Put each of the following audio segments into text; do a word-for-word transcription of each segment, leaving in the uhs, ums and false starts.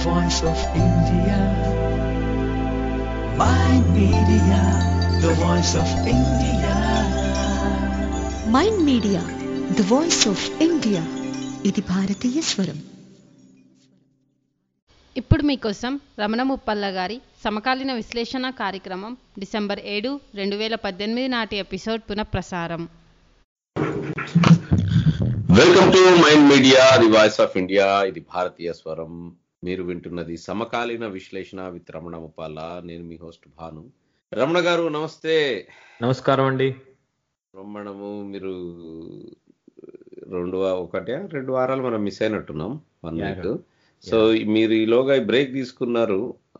voice of India. Mind Media, the voice of India. Mind media the voice of India. ఇది భారతీయ స్వరం. ఇప్పుడు మీకోసం రమణ ముప్పల్ల గారి సమకాలీన విశ్లేషణ కార్యక్రమం డిసెంబర్ ఏడు రెండు వేల పద్దెనిమిది నాటి ఎపిసోడ్ పునఃప్రసారం. Welcome to mind media the voice of India. ఇది భారతీయ స్వరం. మీరు వింటున్నది సమకాలీన విశ్లేషణ విత్ రమణ ముప్పాల. నేను మీ హోస్ట్ భాను. రమణ గారు నమస్తే. నమస్కారం అండి. రమణము మీరు రెండు ఒకటే రెండు వారాలు మనం మిస్ అయినట్టున్నాం వన్ వీక్. సో మీరు ఈలోగా బ్రేక్ తీసుకున్నారు.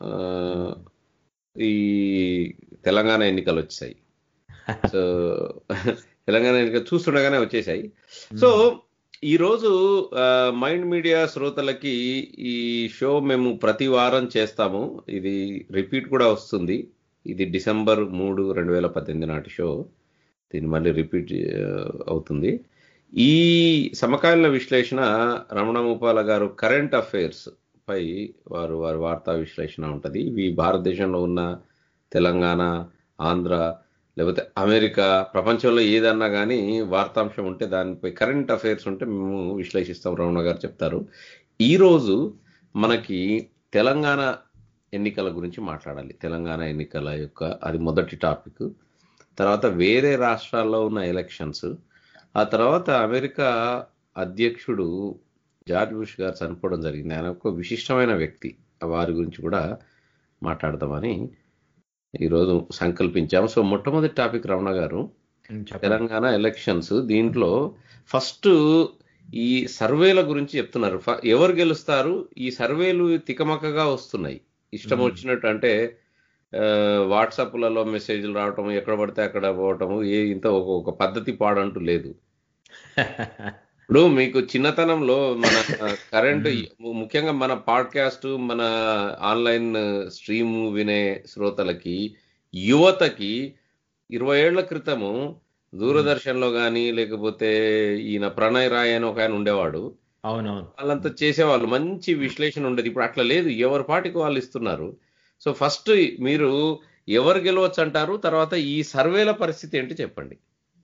ఈ తెలంగాణ ఎన్నికలు వచ్చాయి. సో తెలంగాణ ఎన్నికలు చూస్తుండగానే వచ్చేసాయి. సో ఈరోజు మైండ్ మీడియా శ్రోతలకి ఈ షో మేము ప్రతి వారం చేస్తాము. ఇది రిపీట్ కూడా వస్తుంది. ఇది డిసెంబర్ మూడు రెండు వేల పద్దెనిమిది నాటి షో. దీన్ని మళ్ళీ రిపీట్ అవుతుంది. ఈ సమకాలీన విశ్లేషణ రమణ ముప్పాల గారు కరెంట్ అఫైర్స్ పై వారు వారి వార్తా విశ్లేషణ ఉంటుంది. ఇవి భారతదేశంలో ఉన్న తెలంగాణ, ఆంధ్ర, లేకపోతే అమెరికా, ప్రపంచంలో ఏదన్నా కానీ వార్తాంశం ఉంటే దానిపై కరెంట్ అఫైర్స్ ఉంటే మేము విశ్లేషిస్తాం. రమణ గారు చెప్తారు. ఈరోజు మనకి తెలంగాణ ఎన్నికల గురించి మాట్లాడాలి. తెలంగాణ ఎన్నికల యొక్క అది మొదటి టాపిక్. తర్వాత వేరే రాష్ట్రాల్లో ఉన్న ఎలక్షన్స్, ఆ తర్వాత అమెరికా అధ్యక్షుడు జార్జ్ బుష్ గారు చనిపోవడం జరిగింది. ఆయన ఒక విశిష్టమైన వ్యక్తి. వారి గురించి కూడా మాట్లాడదామని ఈరోజు సంకల్పించాము. సో మొట్టమొదటి టాపిక్ రమణ గారు, తెలంగాణ ఎలక్షన్స్. దీంట్లో ఫస్ట్ ఈ సర్వేల గురించి చెప్తున్నారు. ఎవరు గెలుస్తారు? ఈ సర్వేలు తికమకగా వస్తున్నాయి. ఇష్టం వచ్చినట్టు, అంటే వాట్సాప్లలో మెసేజ్లు రావటం, ఎక్కడ పడితే అక్కడ పోవటము, ఏ ఇంత ఒక పద్ధతి పాడంటూ లేదు. ఇప్పుడు మీకు చిన్నతనంలో మన కరెంట్, ముఖ్యంగా మన పాడ్కాస్ట్, మన ఆన్లైన్ స్ట్రీమ్ వినే శ్రోతలకి, యువతకి ఇరవై ఏళ్ల క్రితము దూరదర్శన్లో కానీ లేకపోతే ఈయన ప్రణయ్ రాయ్ అని ఒక ఆయన ఉండేవాడు. అవునవును, వాళ్ళంతా చేసేవాళ్ళు, మంచి విశ్లేషణ ఉండేది. ఇప్పుడు అట్లా లేదు, ఎవరి పాటికి వాళ్ళు ఇస్తున్నారు. సో ఫస్ట్ మీరు ఎవరు గెలవచ్చు అంటారు? తర్వాత ఈ సర్వేల పరిస్థితి ఏంటి చెప్పండి.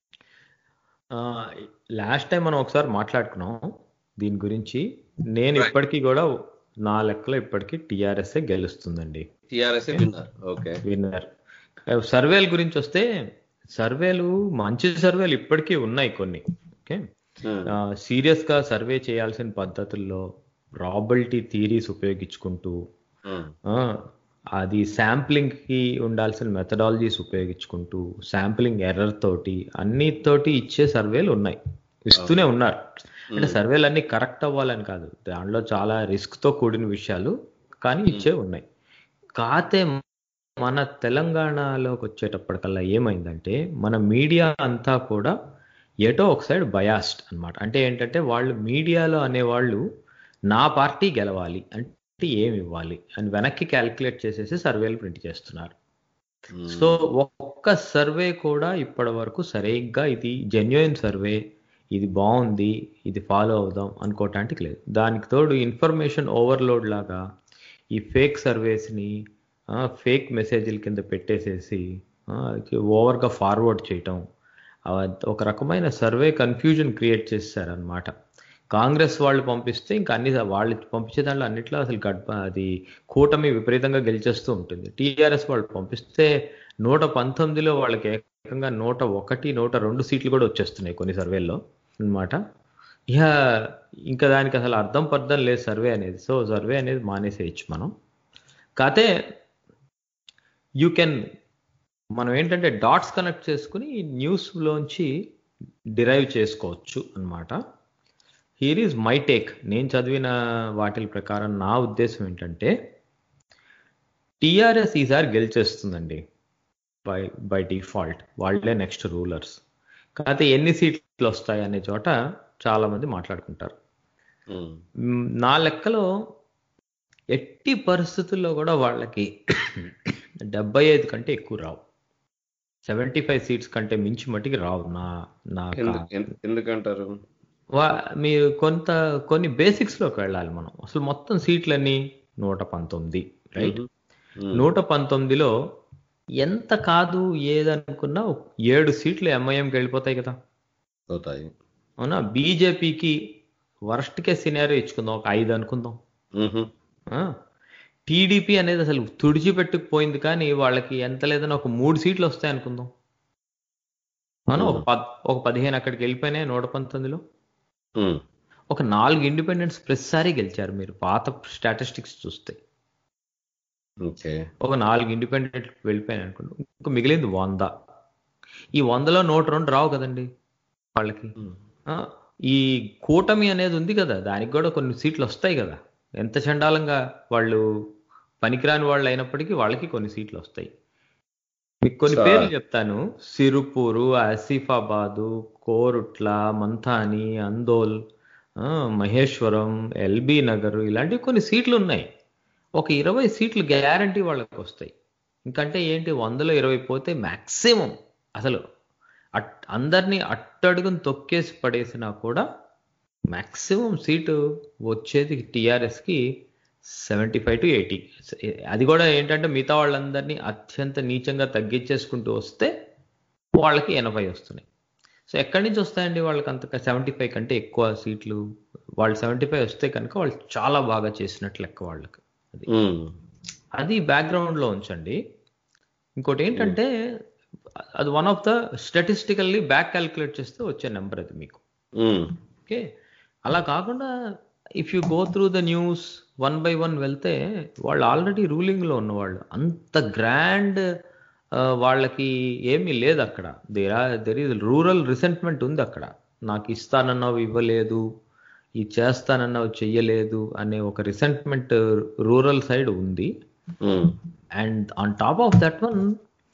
లాస్ట్ టైం మనం ఒకసారి మాట్లాడుకున్నాం దీని గురించి. నేను ఇప్పటికీ కూడా నా లెక్కలో ఇప్పటికీ టిఆర్ఎస్ గెలుస్తుందండి. TRS winner. Okay, winner. సర్వేల గురించి వస్తే, సర్వేలు మంచి సర్వేలు ఇప్పటికీ ఉన్నాయి కొన్ని. ఓకే, సీరియస్ గా సర్వే చేయాల్సిన పద్ధతుల్లో ప్రాబబిలిటీ థియరీస్ ఉపయోగించుకుంటూ, అది శాంప్లింగ్ కి ఉండాల్సిన మెథడాలజీస్ ఉపయోగించుకుంటూ, శాంప్లింగ్ ఎర్రర్ తోటి అన్నితోటి ఇచ్చే సర్వేలు ఉన్నాయి, ఇస్తూనే ఉన్నారు. అంటే సర్వేలు అన్ని కరెక్ట్ అవ్వాలని కాదు, దాంట్లో చాలా రిస్క్ తో కూడిన విషయాలు కానీ ఇచ్చే ఉన్నాయి. కాతే మన తెలంగాణలోకి వచ్చేటప్పటికల్లా ఏమైందంటే, మన మీడియా అంతా కూడా ఏటో ఒక సైడ్ బయాస్డ్ అనమాట. అంటే ఏంటంటే, వాళ్ళు మీడియాలో అనేవాళ్ళు నా పార్టీ గెలవాలి అంటే ఏమి ఇవ్వాలి అని వెనక్కి క్యాల్కులేట్ చేసేసి సర్వేలు ప్రింట్ చేస్తున్నారు. సో ఒక్క సర్వే కూడా ఇప్పటి వరకు సరిగ్గా ఇది జెన్యున్ సర్వే, ఇది బాగుంది, ఇది ఫాలో అవుదాం అనుకోవటానికి లేదు. దానికి తోడు ఇన్ఫర్మేషన్ ఓవర్లోడ్ లాగా ఈ ఫేక్ సర్వేస్ని ఫేక్ మెసేజ్ల కింద పెట్టేసేసి ఓవర్గా ఫార్వర్డ్ చేయటం, ఒక రకమైన సర్వే కన్ఫ్యూజన్ క్రియేట్ చేశారనమాట. కాంగ్రెస్ వాళ్ళు పంపిస్తే ఇంకా అన్ని వాళ్ళు పంపించే దాంట్లో అన్నిట్లో అసలు గడ్ప అది కూటమి విపరీతంగా గెలిచేస్తూ ఉంటుంది. టీఆర్ఎస్ వాళ్ళు పంపిస్తే నూట పంతొమ్మిదిలో వాళ్ళకి ఏకంగా నూట ఒకటి నూట రెండు సీట్లు కూడా వచ్చేస్తున్నాయి కొన్ని సర్వేల్లో అనమాట. ఇక ఇంకా దానికి అసలు అర్థం పర్థం లేదు సర్వే అనేది. సో సర్వే అనేది మానేసేయచ్చు మనం. కాతే యూ కెన్, మనం ఏంటంటే డాట్స్ కనెక్ట్ చేసుకుని న్యూస్లోంచి డిరైవ్ చేసుకోవచ్చు అనమాట. Here is my take. నేను చదివిన వాటి ప్రకారం నా ఉద్దేశం ఏంటంటే, టీఆర్ఎస్ ఈసారి గెలిచేస్తుందండి బై బై డిఫాల్ట్. వాళ్ళే నెక్స్ట్ రూలర్స్. కాకపోతే ఎన్ని సీట్లు వస్తాయి అనే చోట చాలా మంది మాట్లాడుకుంటారు. నా లెక్కలో ఎట్టి పరిస్థితుల్లో కూడా వాళ్ళకి డెబ్బై ఐదు కంటే ఎక్కువ రావు. సెవెంటీ ఫైవ్ సీట్స్ కంటే మించి మట్టికి రావు. నా నా ఎందుకంటారు? వా మీరు కొంత కొన్ని బేసిక్స్లోకి వెళ్ళాలి మనం. అసలు మొత్తం సీట్లన్నీ నూట పంతొమ్మిది రైట్. నూట పంతొమ్మిదిలో ఎంత కాదు ఏదనుకున్నా ఏడు సీట్లు ఎంఐఎంకి వెళ్ళిపోతాయి కదా. పోతాయి. అవునా. బీజేపీకి వర్స్ట్ కేస్ సినారియో ఇచ్చుకుందాం, ఒక ఐదు అనుకుందాం. టీడీపీ అనేది అసలు తుడిచిపెట్టుకుపోయింది, కానీ వాళ్ళకి ఎంత లేదన్నా ఒక మూడు సీట్లు వస్తాయి అనుకుందాం. అవునా. ఒక పద్ ఒక పదిహేను అక్కడికి వెళ్ళిపోయినాయి నూట పంతొమ్మిదిలో. ఒక నాలుగు ఇండిపెండెంట్స్ ప్రతిసారి గెలిచారు మీరు పాత స్టాటిస్టిక్స్ చూస్తే. ఒక నాలుగు ఇండిపెండెంట్ వెళ్ళిపోయాను అనుకుంటా, ఇంకా మిగిలింది వంద. ఈ వందలో నూట రెండు రావు కదండి వాళ్ళకి. ఈ కూటమి అనేది ఉంది కదా, దానికి కూడా కొన్ని సీట్లు వస్తాయి కదా. ఎంత చండాలంగా వాళ్ళు పనికిరాని వాళ్ళు అయినప్పటికీ వాళ్ళకి కొన్ని సీట్లు వస్తాయి. మీకు కొన్ని పేర్లు చెప్తాను. సిరుపూరు, ఆసిఫాబాదు, కోరుట్ల, మంథాని, అందోల్, మహేశ్వరం, ఎల్బీ నగర్, ఇలాంటివి కొన్ని సీట్లు ఉన్నాయి. ఒక ఇరవై సీట్లు గ్యారంటీ వాళ్ళకి వస్తాయి. ఇంకంటే ఏంటి, వందలో ఇరవై పోతే మ్యాక్సిమం అసలు అట్ అందరినీ అట్టడుగుని తొక్కేసి పడేసినా కూడా మ్యాక్సిమం సీటు వచ్చేది టీఆర్ఎస్కి సెవెంటీ ఫైవ్ టు ఎయిటీ. అది కూడా ఏంటంటే మిగతా వాళ్ళందరినీ అత్యంత నీచంగా తగ్గించేసుకుంటూ వస్తే వాళ్ళకి ఎనభై వస్తున్నాయి. సో ఎక్కడి నుంచి వస్తాయండి వాళ్ళకి అంత సెవెంటీ ఫైవ్ కంటే ఎక్కువ సీట్లు? వాళ్ళు సెవెంటీ ఫైవ్ వస్తే కనుక వాళ్ళు చాలా బాగా చేసినట్లు లెక్క వాళ్ళకి. అది అది బ్యాక్గ్రౌండ్లో ఉంచండి. ఇంకోటి ఏంటంటే అది one of the statistically back calculate చేస్తే వచ్చే నెంబర్ అది మీకు. ఓకే. అలా కాకుండా if you go through the news one by one వెళ్తే వాళ్ళు ఆల్రెడీ రూలింగ్లో ఉన్నవాళ్ళు. అంత గ్రాండ్ వాళ్ళకి ఏమీ లేదు అక్కడ. There are there is rural resentment ఉంది అక్కడ. నాకు ఇస్తానన్నావు ఇవ్వలేదు, ఇది చేస్తానన్నావు చెయ్యలేదు అనే ఒక రిసెంట్మెంట్ రూరల్ సైడ్ ఉంది. And on top of that one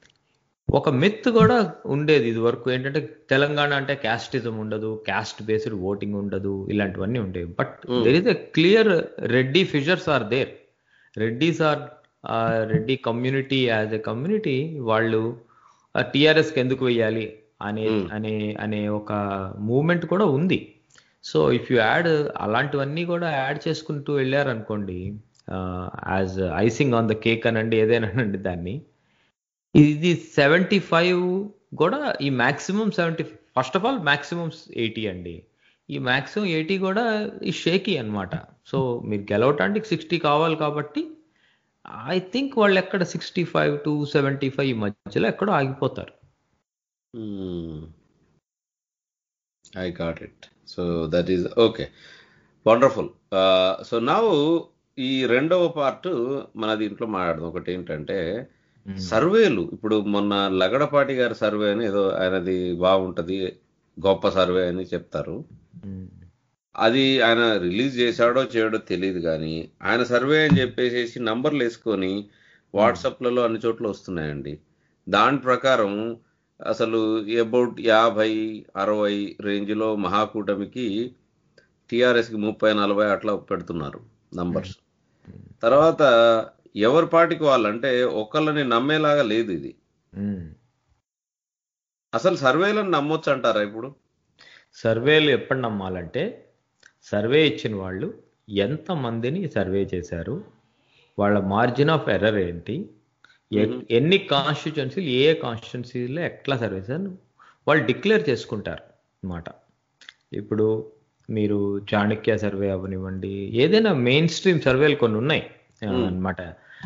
ఒక మిత్ కూడా ఉండేది ఇది వరకు. ఏంటంటే తెలంగాణ అంటే క్యాస్టిజం ఉండదు, క్యాస్ట్ బేస్డ్ ఓటింగ్ ఉండదు, ఇలాంటివన్నీ ఉండేవి. But there is a clear Reddy fissures are there. Reddys are Reddy community as a community వాళ్ళు టిఆర్ఎస్కి ఎందుకు వెయ్యాలి అనే అనే అనే ఒక మూమెంట్ కూడా ఉంది. సో ఇఫ్ యూ యాడ్ అలాంటివన్నీ కూడా యాడ్ చేసుకుంటూ వెళ్ళారనుకోండి, as icing on the cake అనండి, ఏదైనానండి దాన్ని, ఇది సెవెంటీ ఫైవ్ కూడా ఈ maximum seventy first of all maximum eighty అండి. ఈ మ్యాక్సిమం ఎయిటీ కూడా ఈ షేకీ అనమాట. సో మీరు గెలవటానికి సిక్స్టీ కావాలి కాబట్టి ఐ థింక్ వాళ్ళు ఎక్కడ sixty five to seventy five ఈ మధ్యలో ఎక్కడో ఆగిపోతారు. I got it. So that is okay, wonderful. So now ఈ రెండవ పార్ట్ మన దీంట్లో మాట్లాడదాం. ఒకటి ఏంటంటే సర్వేలు. ఇప్పుడు మొన్న లగడపాటి గారి సర్వే అని ఏదో ఆయనది బాగుంటది, గొప్ప సర్వే అని చెప్తారు. అది ఆయన రిలీజ్ చేశాడో చేయడో తెలియదు, కానీ ఆయన సర్వే అని చెప్పేసి నంబర్లు వేసుకొని వాట్సాప్లలో అన్ని చోట్ల వస్తున్నాయండి. దాని ప్రకారం అసలు అబౌట్ యాభై అరవై రేంజ్లో మహాకూటమికి, టిఆర్ఎస్కి ముప్పై నలభై అట్లా పెడుతున్నారు నంబర్స్. తర్వాత ఎవరి పార్టీకి వాళ్ళంటే ఒకళ్ళని నమ్మేలాగా లేదు ఇది. అసలు సర్వేలను నమ్మొచ్చు అంటారా ఇప్పుడు? సర్వేలు ఎప్పుడు నమ్మాలంటే సర్వే ఇచ్చిన వాళ్ళు ఎంతమందిని సర్వే చేశారు, వాళ్ళ మార్జిన్ ఆఫ్ ఎర్రర్ ఏంటి, ఎన్ని కాన్స్టిట్యున్సీలు ఏ కాన్స్టిట్యున్సీలో ఎట్లా సర్వే చేశారు వాళ్ళు డిక్లేర్ చేసుకుంటారు అన్నమాట. ఇప్పుడు మీరు చాణక్య సర్వే అవనివ్వండి, ఏదైనా మెయిన్ స్ట్రీమ్ సర్వేలు కొన్ని ఉన్నాయి అన్నమాట.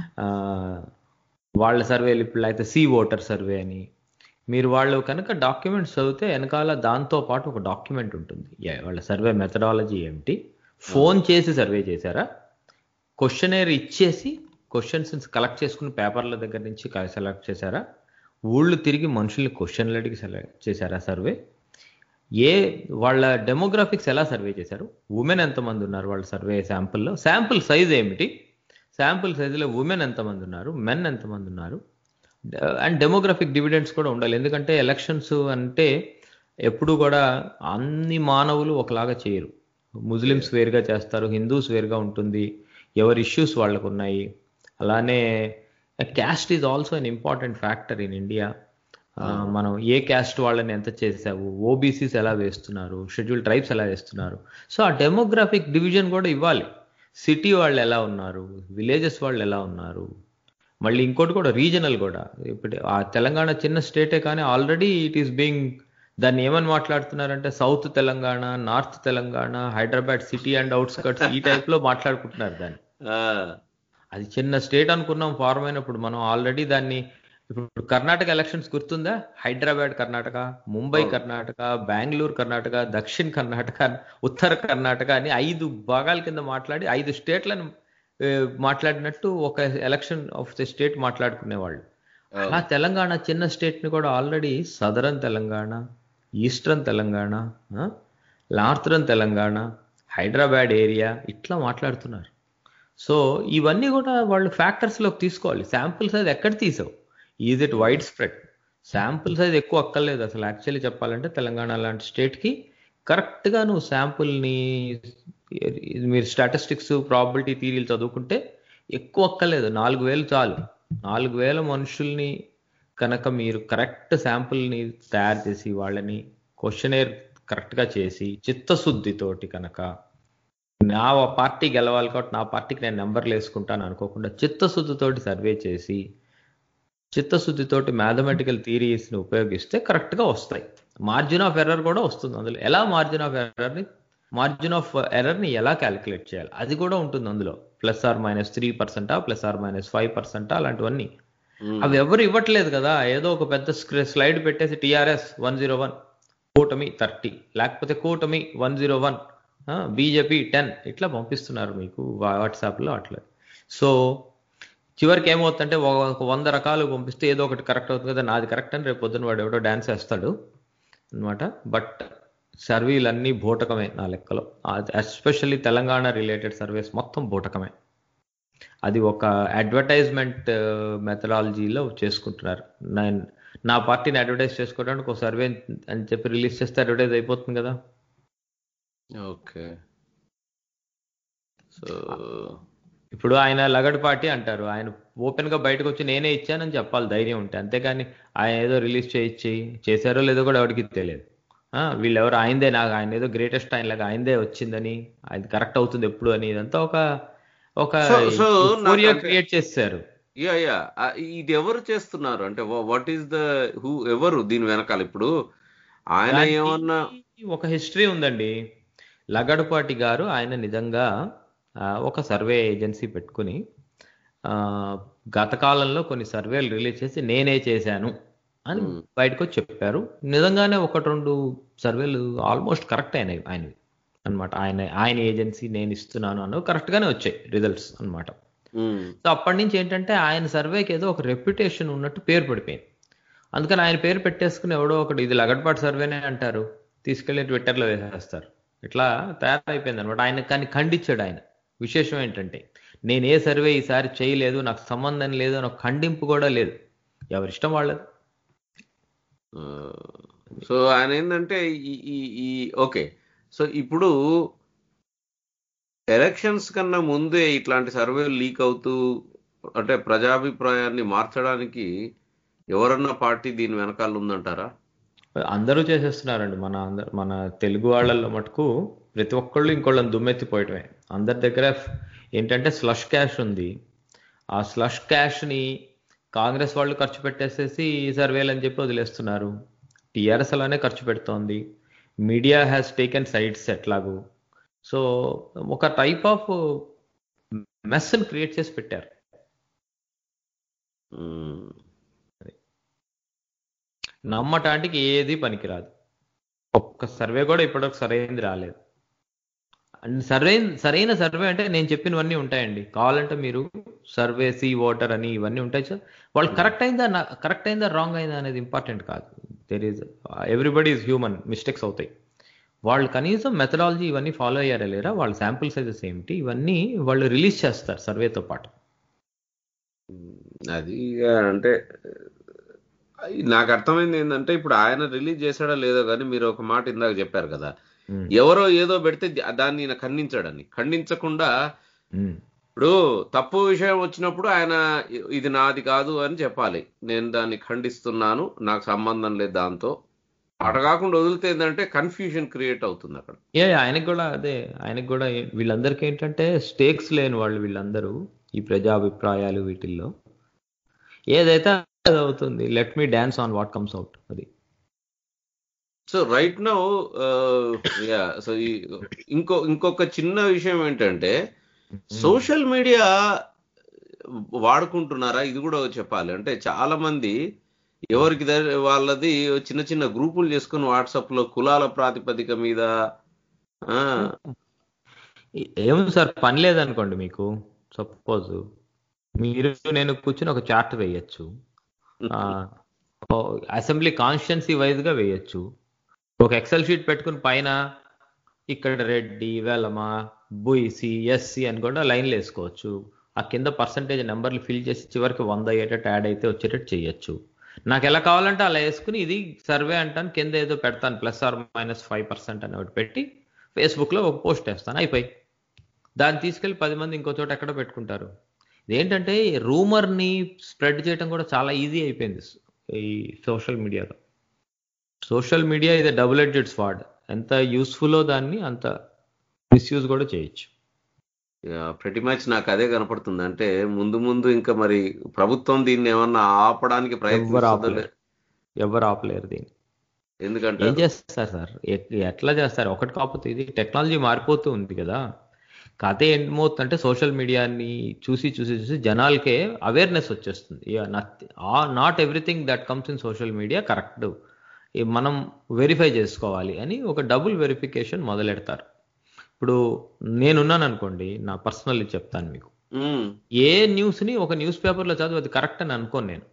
వాళ్ళ సర్వేలు ఇప్పుడు అయితే సి ఓటర్ సర్వే అని, మీరు వాళ్ళు కనుక డాక్యుమెంట్స్ చదివితే వెనకాల దాంతో పాటు ఒక డాక్యుమెంట్ ఉంటుంది. వాళ్ళ సర్వే మెథడాలజీ ఏమిటి, ఫోన్ చేసి సర్వే చేశారా, క్వశ్చనేర్ ఇచ్చేసి క్వశ్చన్స్ కలెక్ట్ చేసుకుని పేపర్ల దగ్గర నుంచి సెలెక్ట్ చేశారా, ఊళ్ళు తిరిగి మనుషుల్ని క్వశ్చన్లు అడిగి సెలెక్ట్ చేశారా సర్వే, ఏ వాళ్ళ డెమోగ్రాఫిక్స్ ఎలా సర్వే చేశారు, ఉమెన్ ఎంతమంది ఉన్నారు వాళ్ళ సర్వే శాంపుల్లో, శాంపుల్ సైజ్ ఏమిటి, శాంపుల్ సైజులో ఉమెన్ ఎంతమంది ఉన్నారు, మెన్ ఎంతమంది ఉన్నారు, అండ్ డెమోగ్రాఫిక్ డివిడెండ్స్ కూడా ఉండాలి. ఎందుకంటే ఎలక్షన్స్ అంటే ఎప్పుడు కూడా అన్ని మానవులు ఒకలాగా చేయరు. ముస్లిమ్స్ వేరుగా చేస్తారు, హిందూస్ వేరుగా ఉంటుంది, ఎవరి ఇష్యూస్ వాళ్ళకు ఉన్నాయి. అలానే caste is also an important factor in India. మనం ఏ క్యాస్ట్ వాళ్ళని ఎంత చేసావు, ఓబీసీస్ ఎలా వేస్తున్నారు, షెడ్యూల్ ట్రైబ్స్ ఎలా వేస్తున్నారు. సో ఆ డెమోగ్రాఫిక్ డివిజన్ కూడా ఇవ్వాలి. సిటీ వాళ్ళు ఎలా ఉన్నారు, విలేజెస్ వాళ్ళు ఎలా ఉన్నారు, మళ్ళీ ఇంకోటి కూడా రీజనల్ కూడా. ఇప్పుడు ఆ తెలంగాణ చిన్న స్టేటే కానీ ఆల్రెడీ ఇట్ ఈస్ బీయింగ్, దాన్ని ఏమని మాట్లాడుతున్నారంటే south Telangana, north Telangana, Hyderabad city and outskirts ఈ టైప్ లో మాట్లాడుకుంటున్నారు దాన్ని. అది చిన్న స్టేట్ అనుకున్నాం ఫార్మ్ అయినప్పుడు మనం. ఆల్రెడీ దాన్ని ఇప్పుడు కర్ణాటక ఎలక్షన్స్ గుర్తుందా? హైదరాబాద్ కర్ణాటక, ముంబై కర్ణాటక, బెంగళూరు కర్ణాటక, దక్షిణ్ కర్ణాటక, ఉత్తర కర్ణాటక అని ఐదు భాగాల కింద మాట్లాడి ఐదు స్టేట్లను మాట్లాడినట్టు ఒక ఎలక్షన్ ఆఫ్ ది స్టేట్ మాట్లాడుకునేవాళ్ళు. అలా తెలంగాణ చిన్న స్టేట్ ని కూడా already southern Telangana, eastern Telangana, northern Telangana, Hyderabad area ఇట్లా మాట్లాడుతున్నారు. సో ఇవన్నీ కూడా వాళ్ళు ఫ్యాక్టర్స్ లోకి తీసుకోవాలి. శాంపుల్ సైజ్ ఎక్కడ తీసావు? Is it wide spread? Sample size ఎక్కువ అక్కర్లేదు అసలు. యాక్చువల్లీ చెప్పాలంటే తెలంగాణ లాంటి స్టేట్ కి కరెక్ట్ గా నువ్వు శాంపుల్ని, మీరు స్టాటిస్టిక్స్ ప్రాబబిలిటీ థియరీలు చదువుకుంటే ఎక్కువ అక్కర్లేదు, నాలుగు వేలు చాలు. నాలుగు వేల మనుషుల్ని కనుక మీరు కరెక్ట్ శాంపుల్ని తయారు చేసి వాళ్ళని క్వశ్చనేర్ కరెక్ట్గా చేసి చిత్తశుద్ధితోటి కనుక, నా పార్టీ గెలవాలి కాబట్టి నా పార్టీకి నేను నెంబర్లు వేసుకుంటాను అనుకోకుండా చిత్తశుద్ధితోటి సర్వే చేసి చిత్తశుద్ధితోటి మ్యాథమెటికల్ థియరీస్ని ఉపయోగిస్తే కరెక్ట్గా వస్తాయి. మార్జిన్ ఆఫ్ ఎర్రర్ కూడా వస్తుంది అందులో. ఎలా మార్జిన్ ఆఫ్ ఎర్రర్ని మార్జిన్ ఆఫ్ ఎర్రర్ని ఎలా క్యాలిక్యులేట్ చేయాలి అది కూడా ఉంటుంది అందులో. ప్లస్ ఆర్ మైనస్ త్రీ పర్సెంటా, ప్లస్ ఆర్ మైనస్ ఫైవ్ పర్సెంటా, అలాంటివన్నీ. అవి ఎవరు ఇవ్వట్లేదు కదా. ఏదో ఒక పెద్ద స్లైడ్ పెట్టేసి టీఆర్ఎస్ వన్ జీరో వన్, కూటమి థర్టీ, లేకపోతే కూటమి one zero one, BJP ten, ఇట్లా పంపిస్తున్నారు మీకు వాట్సాప్లో అట్లా. సో చివరికి ఏమవుతుందంటే ఒక వంద రకాలు పంపిస్తే ఏదో ఒకటి కరెక్ట్ అవుతుంది కదా, నాది కరెక్ట్ అని రేపు పొద్దున్న వాడు ఎవడో డాన్స్ వేస్తాడు అనమాట. బట్ సర్వీలన్నీ బూటకమే నా లెక్కలో. ఎస్పెషల్లీ తెలంగాణ రిలేటెడ్ సర్వేస్ మొత్తం బూటకమే. అది ఒక అడ్వర్టైజ్మెంట్ మెథడాలజీలో చేసుకుంటున్నారు. నేను నా పార్టీని అడ్వర్టైజ్ చేసుకోవడానికి ఒక సర్వే అని చెప్పి రిలీజ్ చేస్తే అడ్వర్టైజ్ అయిపోతుంది కదా. ఓకే. సో ఇప్పుడు ఆయన లగడ్ పార్టీ అంటారు, ఆయన ఓపెన్ గా బయటకు వచ్చి నేనే ఇచ్చానని చెప్పాలి ధైర్యం ఉంటే. అంతేగాని ఆయన ఏదో రిలీజ్ చేయించి చేశారో లేదో కూడా ఎవరికి తెలియదు. వీళ్ళెవరు ఆయనదే, నాకు ఆయన ఏదో గ్రేటెస్ట్ ఆయన లాగా ఆయనదే వచ్చిందని, అది కరెక్ట్ అవుతుంది ఎప్పుడు అని, ఇదంతా ఒక ఒక క్రియేట్ చేశారు. యా యా ఇది ఎవరు చేస్తున్నారు అంటే వాట్ ఈస్ ద హూ, ఎవరు దీని వెనకాల? ఇప్పుడు ఆయన ఏమన్నా ఒక హిస్టరీ ఉందండి. లగడపాటి గారు ఆయన నిజంగా ఒక సర్వే ఏజెన్సీ పెట్టుకుని గత కాలంలో కొన్ని సర్వేలు రిలీజ్ చేసి నేనే చేశాను అని బయటకు వచ్చి చెప్పారు. నిజంగానే ఒకటి రెండు సర్వేలు ఆల్మోస్ట్ కరెక్ట్ అయినాయి ఆయనవి అనమాట. ఆయన ఆయన ఏజెన్సీ నేను ఇస్తున్నాను అన్నవి కరెక్ట్ గానే వచ్చాయి రిజల్ట్స్ అనమాట. సో అప్పటి నుంచి ఏంటంటే ఆయన సర్వేకి ఏదో ఒక రెప్యుటేషన్ ఉన్నట్టు పేరు పడిపోయింది. అందుకని ఆయన పేరు పెట్టేసుకుని ఎవడో ఒకటి ఇది లగడపాటి సర్వేనే అంటారు, తీసుకెళ్లి ట్విట్టర్లో వేసేస్తారు. ఇట్లా తయారైపోయింది అనమాట. ఆయన కానీ ఖండించాడు. ఆయన విశేషం ఏంటంటే నేను ఏ సర్వే ఈసారి చేయలేదు, నాకు సంబంధం లేదు అని ఖండింపు కూడా లేదు, ఎవరిష్టం వాళ్ళది. సో ఆయన ఏంటంటే ఈ ఓకే, సో ఇప్పుడు ఎలక్షన్స్ కన్నా ముందే ఇట్లాంటి సర్వేలు లీక్ అవుతూ అంటే ప్రజాభిప్రాయాన్ని మార్చడానికి ఎవరన్నా పార్టీ దీని వెనకాల ఉందంటారా? అందరూ చేసేస్తున్నారండి. మన అందరు మన తెలుగు వాళ్ళల్లో మటుకు ప్రతి ఒక్కళ్ళు ఇంకోళ్ళని దుమ్మెత్తిపోయటమే. అందరి దగ్గర ఏంటంటే స్లష్ క్యాష్ ఉంది. ఆ స్లష్ క్యాష్ని కాంగ్రెస్ వాళ్ళు ఖర్చు పెట్టేసేసి సర్వేలు అని చెప్పి వదిలేస్తున్నారు. టీఆర్ఎస్ అలానే ఖర్చు పెడుతోంది. మీడియా హ్యాస్ టేకెన్ సైడ్స్ ఎట్లాగూ. సో ఒక టైప్ ఆఫ్ మెస్ని క్రియేట్ చేసి పెట్టారు. నమ్మటానికి ఏది పనికిరాదు. ఒక్క సర్వే కూడా ఇప్పటివరకు సరైనది రాలేదు. సరైన సరైన సర్వే అంటే నేను చెప్పినవన్నీ ఉంటాయండి. కావాలంటే మీరు సర్వే సి ఓటర్ అని ఇవన్నీ ఉంటాయి సార్. వాళ్ళు కరెక్ట్ అయిందా కరెక్ట్ అయిందా రాంగ్ అయిందా అనేది ఇంపార్టెంట్ కాదు. There is everybody is human, mistakes అవుతాయి. వాళ్ళు కనీసం మెథడాలజీ ఇవన్నీ ఫాలో అయ్యారా లేరా, వాళ్ళ శాంపుల్ సైజెస్ ఏమిటి, ఇవన్నీ వాళ్ళు రిలీజ్ చేస్తారు సర్వేతో పాటు. అది అంటే నాకు అర్థమైంది ఏంటంటే ఇప్పుడు ఆయన రిలీజ్ చేశాడా లేదో కానీ మీరు ఒక మాట ఇందాక చెప్పారు కదా, ఎవరో ఏదో పెడితే దాన్ని ఈయన ఖండించాడని. ఖండించకుండా ఇప్పుడు తప్పు విషయం వచ్చినప్పుడు ఆయన ఇది నాది కాదు అని చెప్పాలి, నేను దాన్ని ఖండిస్తున్నాను, నాకు సంబంధం లేదు దాంతో అట కాకుండా వదిలితే ఏంటంటే కన్ఫ్యూజన్ క్రియేట్ అవుతుంది అక్కడ. ఏ ఆయనకు కూడా అదే ఆయనకు కూడా ఏ- వీళ్ళందరికీ ఏంటంటే స్టేక్స్ లేని వాళ్ళు వీళ్ళందరూ ఈ ప్రజాభిప్రాయాలు వీటిల్లో ఏదైతే అది అవుతుంది. Let me dance on what comes out. అది so right now yeah so ఇంకో ఇంకొక చిన్న విషయం ఏంటంటే సోషల్ మీడియా వాడుకుంటున్నారా ఇది కూడా చెప్పాలి. అంటే చాలా మంది ఎవరికి ద- వాళ్ళది చిన్న చిన్న గ్రూపులు చేసుకుని వాట్సాప్ లో కులాల ప్రాతిపదిక మీద ఆ, ఏ- ఏముంది సార్, పని లేదనుకోండి మీకు. సపోజ్ మీరు నేను కూర్చుని ఒక చార్ట్ వేయచ్చు, అసెంబ్లీ కాన్స్టిట్యున్సీ వైజ్ గా వేయచ్చు. ఒక ఎక్సెల్ షీట్ పెట్టుకుని పైన ఇక్కడ రెడ్డి వెలమ బుయిసి ఎస్సి అని కూడా లైన్లు వేసుకోవచ్చు. ఆ కింద పర్సంటేజ్ నెంబర్లు ఫిల్ చేసి చివరికి వంద అయ్యేటట్టు యాడ్ అయితే వచ్చేటట్టు చేయొచ్చు. నాకు ఎలా కావాలంటే అలా వేసుకుని ఇది సర్వే అంటాను, కింద ఏదో పెడతాను plus or minus five percent అని ఒకటి పెట్టి ఫేస్బుక్ లో ఒక పోస్ట్ వేస్తాను, అయిపోయి దాన్ని తీసుకెళ్లి పది మంది ఇంకో చోట ఎక్కడ పెట్టుకుంటారు. ఇదేంటంటే రూమర్ ని స్ప్రెడ్ చేయడం కూడా చాలా ఈజీ అయిపోయింది ఈ సోషల్ మీడియాలో. సోషల్ మీడియా ఇది డబుల్ ఎడ్జెడ్ స్వార్డ్. ఎంత యూస్ఫుల్ దాన్ని అంత మిస్యూజ్ కూడా చేయొచ్చు. ప్రతి మచ్ నాకు అదే కనపడుతుంది. అంటే ముందు ముందు ఇంకా మరి ప్రభుత్వం దీన్ని ఏమన్నా ఆపడానికి ఎవరు ప్రయత్నిస్తుందో ఆపలేరు, ఎవరు ఆపలేరు దీన్ని. ఎందుకంటే ఏం చేస్తారు సార్, ఎ- ఎట్లా చేస్తారు? ఒకటి కాకపోతే ఇది టెక్నాలజీ మారిపోతూ ఉంది కదా. కథ ఏమవుతుందంటే సోషల్ మీడియాని చూసి చూసి చూసి జనాలకే అవేర్నెస్ వచ్చేస్తుంది. Not everything that comes in social media correct, మనం వెరిఫై చేసుకోవాలి అని ఒక డబుల్ వెరిఫికేషన్ మొదలెడతారు. ఇప్పుడు నేనున్నాను అనుకోండి, నా పర్సనల్ చెప్తాను మీకు. ఉమ్, ఏ న్యూస్ని ఒక న్యూస్ పేపర్లో చదివి అది కరెక్ట్ అని అనుకోను నేను.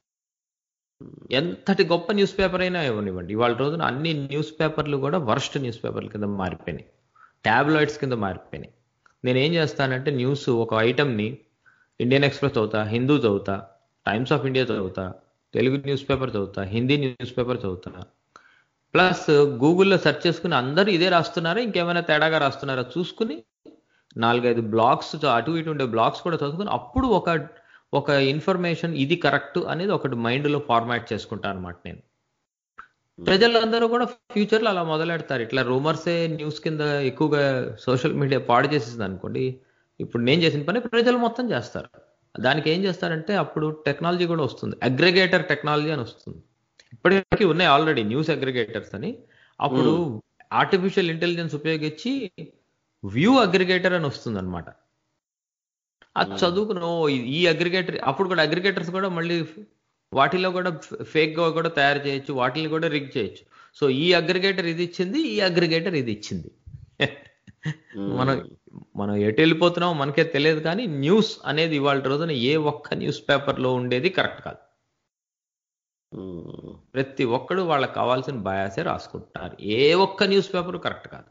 ఎంతటి గొప్ప న్యూస్ పేపర్ అయినా ఇవ్వనివ్వండి, ఇవాళ రోజున అన్ని న్యూస్ పేపర్లు కూడా వర్స్ట్ న్యూస్ పేపర్ల కింద మారిపోయినాయి, టాబ్లాయిడ్స్ కింద మారిపోయినాయి. నేను ఏం చేస్తానంటే న్యూస్ ఒక ఐటమ్ని ఇండియన్ ఎక్స్ప్రెస్ చదువుతా, హిందూ చదువుతా, టైమ్స్ ఆఫ్ ఇండియా చదువుతా, తెలుగు న్యూస్ పేపర్ చదువుతా, హిందీ న్యూస్ పేపర్ చదువుతా, ప్లస్ గూగుల్లో సెర్చ్ చేసుకుని అందరూ ఇదే రాస్తున్నారా ఇంకేమైనా తేడాగా రాస్తున్నారా చూసుకుని నాలుగైదు బ్లాగ్స్ అటు ఇటు ఉండే బ్లాగ్స్ కూడా చదువుకుని అప్పుడు ఒక ఒక ఇన్ఫర్మేషన్ ఇది కరెక్ట్ అనేది ఒకటి మైండ్లో ఫార్మాట్ చేసుకుంటాను అనమాట నేను. ప్రజలందరూ కూడా ఫ్యూచర్లో అలా మొదలెడతారు. ఇట్లా రూమర్సే న్యూస్ కింద ఎక్కువగా సోషల్ మీడియా పాడు చేసేసింది అనుకోండి, ఇప్పుడు నేను చేసిన పని ప్రజలు మొత్తం చేస్తారు. దానికి ఏం చేస్తారంటే అప్పుడు టెక్నాలజీ కూడా వస్తుంది, అగ్రిగేటర్ టెక్నాలజీ అని వస్తుంది. ఇప్పటికీ ఉన్నాయి ఆల్రెడీ న్యూస్ అగ్రిగేటర్స్ అని. అప్పుడు ఆర్టిఫిషియల్ ఇంటెలిజెన్స్ ఉపయోగించి వ్యూ అగ్రిగేటర్ అని వస్తుంది అనమాట. అది చదువుకుని ఓ ఈ- ఈ అగ్రిగేటర్, అప్పుడు కూడా అగ్రిగేటర్స్ కూడా మళ్ళీ వాటిలో కూడా ఫేక్ గా కూడా తయారు చేయొచ్చు, వాటిని కూడా రిగ్ చేయొచ్చు. సో ఈ అగ్రిగేటర్ ఇది ఇచ్చింది, ఈ అగ్రిగేటర్ ఇది ఇచ్చింది. మనం మనం ఎటు వెళ్ళిపోతున్నామో మనకే తెలియదు. కానీ న్యూస్ అనేది ఇవాళ రోజున ఏ ఒక్క న్యూస్ పేపర్ లో ఉండేది కరెక్ట్ కాదు. ఉమ్. ప్రతి ఒక్కడు వాళ్ళకి కావాల్సిన బయాసే రాసుకుంటున్నారు, ఏ ఒక్క న్యూస్ పేపర్ కరెక్ట్ కాదు.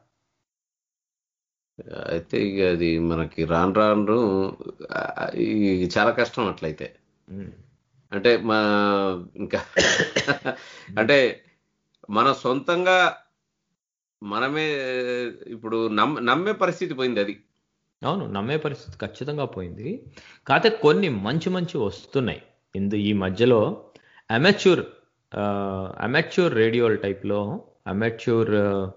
అయితే ఇక అది మనకి రాను రాను ఆ, ఈ చాలా కష్టం అట్లయితే. ఉమ్. అంటే మా ఇంకా అంటే మన సొంతంగా మనమే ఇప్పుడు నమ్మ నమ్మే పరిస్థితి పోయింది అది. అవును, నమ్మే పరిస్థితి ఖచ్చితంగా పోయింది. కాకపోతే కొన్ని మంచి మంచి వస్తున్నాయి ఇందు ఈ మధ్యలో. అమెచ్యూర్ అమెచ్యూర్ రేడియో టైప్లో అమెచ్యూర్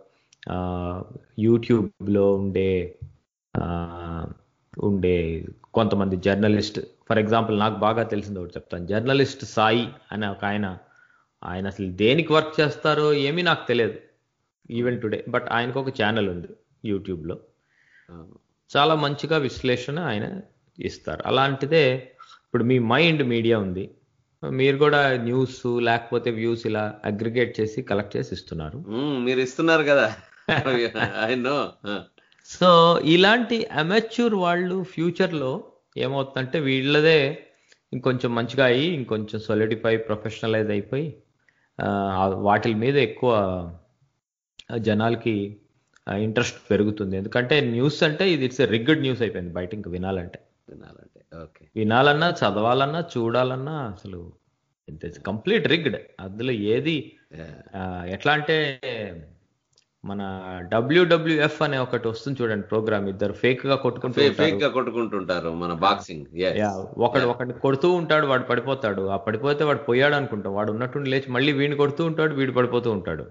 యూట్యూబ్లో ఉండే ఆ, ఉండే కొంతమంది జర్నలిస్ట్, ఫర్ ఎగ్జాంపుల్ నాకు బాగా తెలిసింది ఒకటి చెప్తాను. జర్నలిస్ట్ సాయి అనే ఒక ఆయన, ఆయన అసలు దేనికి వర్క్ చేస్తారో ఏమీ నాకు తెలియదు ఈవెన్ టుడే, బట్ ఆయనకు ఒక ఛానల్ ఉంది యూట్యూబ్లో. చాలా మంచిగా విశ్లేషణ ఆయన ఇస్తారు. అలాంటిదే ఇప్పుడు మీ మైండ్ మీడియా ఉంది, మీరు కూడా న్యూస్ లేకపోతే వ్యూస్ ఇలా అగ్రిగేట్ చేసి కలెక్ట్ చేసి ఇస్తున్నారు. ఉమ్, మీరు ఇస్తున్నారు కదా. I know. సో ఇలాంటి అమెచ్యూర్ వాళ్ళు ఫ్యూచర్లో ఏమవుతుందంటే వీళ్ళదే ఇంకొంచెం మంచిగా అయ్యి ఇంకొంచెం సొలిడిఫై ప్రొఫెషనలైజ్ అయిపోయి ఆ, వాటి మీద ఎక్కువ జనాలకి ఇంట్రెస్ట్ పెరుగుతుంది. ఎందుకంటే న్యూస్ అంటే ఇది ఇట్స్ రిగ్గడ్ న్యూస్ అయిపోయింది బయట ఇంక వినాలంటే. వినాలంటే ఓకే. వినాలన్నా చదవాలన్నా చూడాలన్నా అసలు కంప్లీట్ రిగ్డ్. అందులో ఏది ఆ, ఎట్లా అంటే మన డబ్ల్యూడబ్ల్యూఎఫ్ అనే ఒకటి వస్తుంది చూడండి ప్రోగ్రామ్, ఇద్దరు ఫేక్ గా కొట్టుకుంటూ ఫేక్ గా కొట్టుకుంటుంటారు మన బాక్సింగ్. ఒకడు ఒకటి కొడుతూ ఉంటాడు, వాడు పడిపోతాడు, ఆ పడిపోతే వాడు పోయాడు అనుకుంటాం, వాడు ఉన్నట్టుండి లేచి మళ్ళీ వీడిని కొడుతూ ఉంటాడు, వీడు పడిపోతూ ఉంటాడు.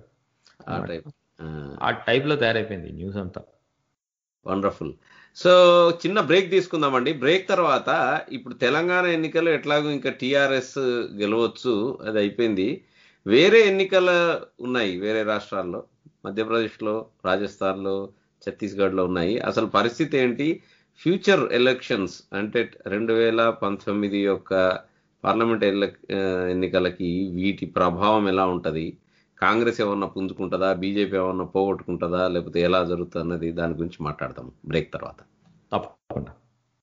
ఆ టైప్ లో తయారైపోయింది న్యూస్ అంతా. వండర్ఫుల్. సో చిన్న బ్రేక్ తీసుకుందామండి. బ్రేక్ తర్వాత ఇప్పుడు తెలంగాణ ఎన్నికలు ఎట్లాగో ఇంకా టీఆర్ఎస్ గెలవచ్చు, అది అయిపోయింది. వేరే ఎన్నికలు ఉన్నాయి వేరే రాష్ట్రాల్లో, మధ్యప్రదేశ్లో, రాజస్థాన్లో, ఛత్తీస్గఢ్లో ఉన్నాయి. అసలు పరిస్థితి ఏంటి? ఫ్యూచర్ ఎలక్షన్స్ అంటే రెండు వేల పంతొమ్మిది యొక్క పార్లమెంట్ ఎన్నికలకి వీటి ప్రభావం ఎలా ఉంటుంది? కాంగ్రెస్ ఏమన్నా పుంజుకుంటుందా, బీజేపీ ఏమన్నా పోగొట్టుకుంటుందా, లేకపోతే ఎలా జరుగుతుంది అన్నది దాని గురించి మాట్లాడదాం బ్రేక్ తర్వాత. తప్పకుండా.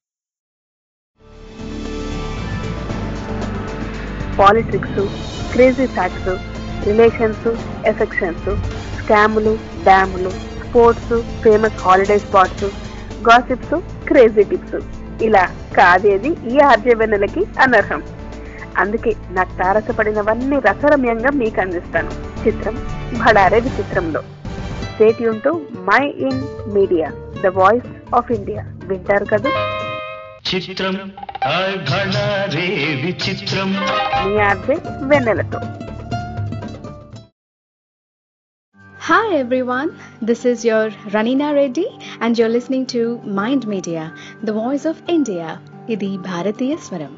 Politics, crazy facts, relations, affections, స్కాములు, డ్యాములు, sports, famous holiday spots, gossips, crazy tips, ఇలా కాదేది ఈ ఆర్జే వెన్నెలకి అనర్హం. అందుకే నాకు తారసపడినవన్నీ రసరమ్యంగా మీకు అందిస్తాను చిత్రం భడారే విచిత్రంలో. Stay tune to my mind media, the voice of India. వింటారు కదా? చిత్రం భడారే విచిత్రం మీ ఆర్జే వెన్నెలతో. Hi everyone, this is your Ranina Reddy and you're listening to Mind Media, the voice of India. Idi Bharatiya Swaram.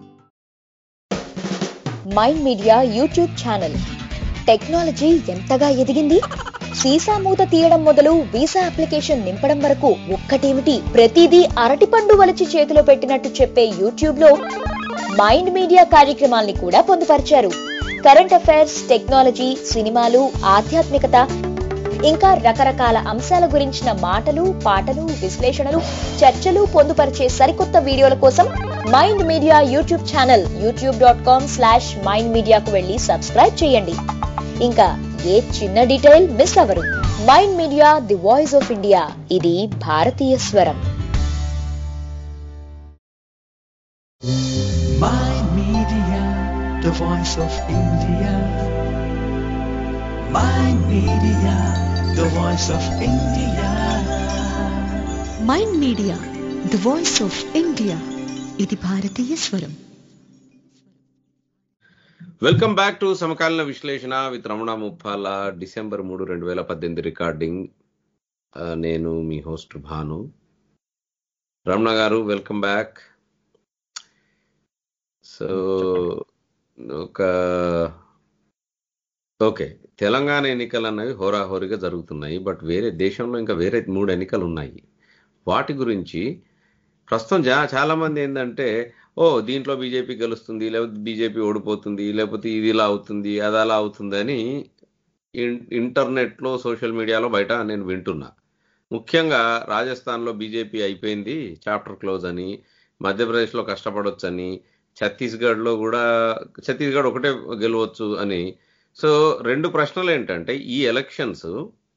Mind media YouTube channel. Technology ఎంతగా ఎదిగింది? సీసా మూత తీయడం మొదలు వీసా అప్లికేషన్ నింపడం వరకు ఒక్కటేమిటి, ప్రతిదీ అరటిపండు వలిచి చేతిలో పెట్టినట్టు చెప్పే యూట్యూబ్ లో మైండ్ మీడియా కార్యక్రమాల్ని కూడా పొందుపరిచారు. కరెంట్ అఫైర్స్, టెక్నాలజీ, సినిమాలు, ఆధ్యాత్మికత, ఇంకా రకరకాల అంశాల గురించిన మాటలు, పాటలు, విశ్లేషణలు, చర్చలు పొందుపరిచే సరికొత్త వీడియోల కోసం mind media YouTube channel YouTube dot com slash mind మీడియాకు వెళ్ళి సబ్స్క్రైబ్ చేయండి. ఇంకా ఏ చిన్న డీటెయిల్ మిస్ అవ్వరు. Mind media, the voice of India. ఇది భారతీయ స్వరం. Mind Media, the voice of India. Mind Media, the voice of India. Mind media, the voice of India. ఇది భారతీయ స్వరం. వెల్కమ్ బ్యాక్ టు సమకాలీన విశ్లేషణ విత్ రమణ ముప్పాల. డిసెంబర్ మూడు రెండు వేల పద్దెనిమిది రికార్డింగ్. నేను మీ host Bhanu. Raman garu welcome back. So ఒక ఓకే, తెలంగాణ ఎన్నికలు అన్నవి హోరాహోరీగా జరుగుతున్నాయి. బట్ వేరే దేశంలో ఇంకా వేరే మూడు ఎన్నికలు ఉన్నాయి. వాటి గురించి ప్రస్తుతం జా చాలా మంది ఏంటంటే, ఓ దీంట్లో బీజేపీ గెలుస్తుంది, లేకపోతే బీజేపీ ఓడిపోతుంది, లేకపోతే ఇది ఇలా అవుతుంది, అది అలా అవుతుంది అని ఇంటర్నెట్లో, సోషల్ మీడియాలో బయట నేను వింటున్నా. ముఖ్యంగా రాజస్థాన్లో బీజేపీ అయిపోయింది, చాప్టర్ క్లోజ్ అని, మధ్యప్రదేశ్లో కష్టపడొచ్చని, ఛత్తీస్గఢ్లో కూడా ఛత్తీస్గఢ్ ఒకటే గెలవచ్చు అని. సో రెండు ప్రశ్నలు ఏంటంటే, ఈ ఎలక్షన్స్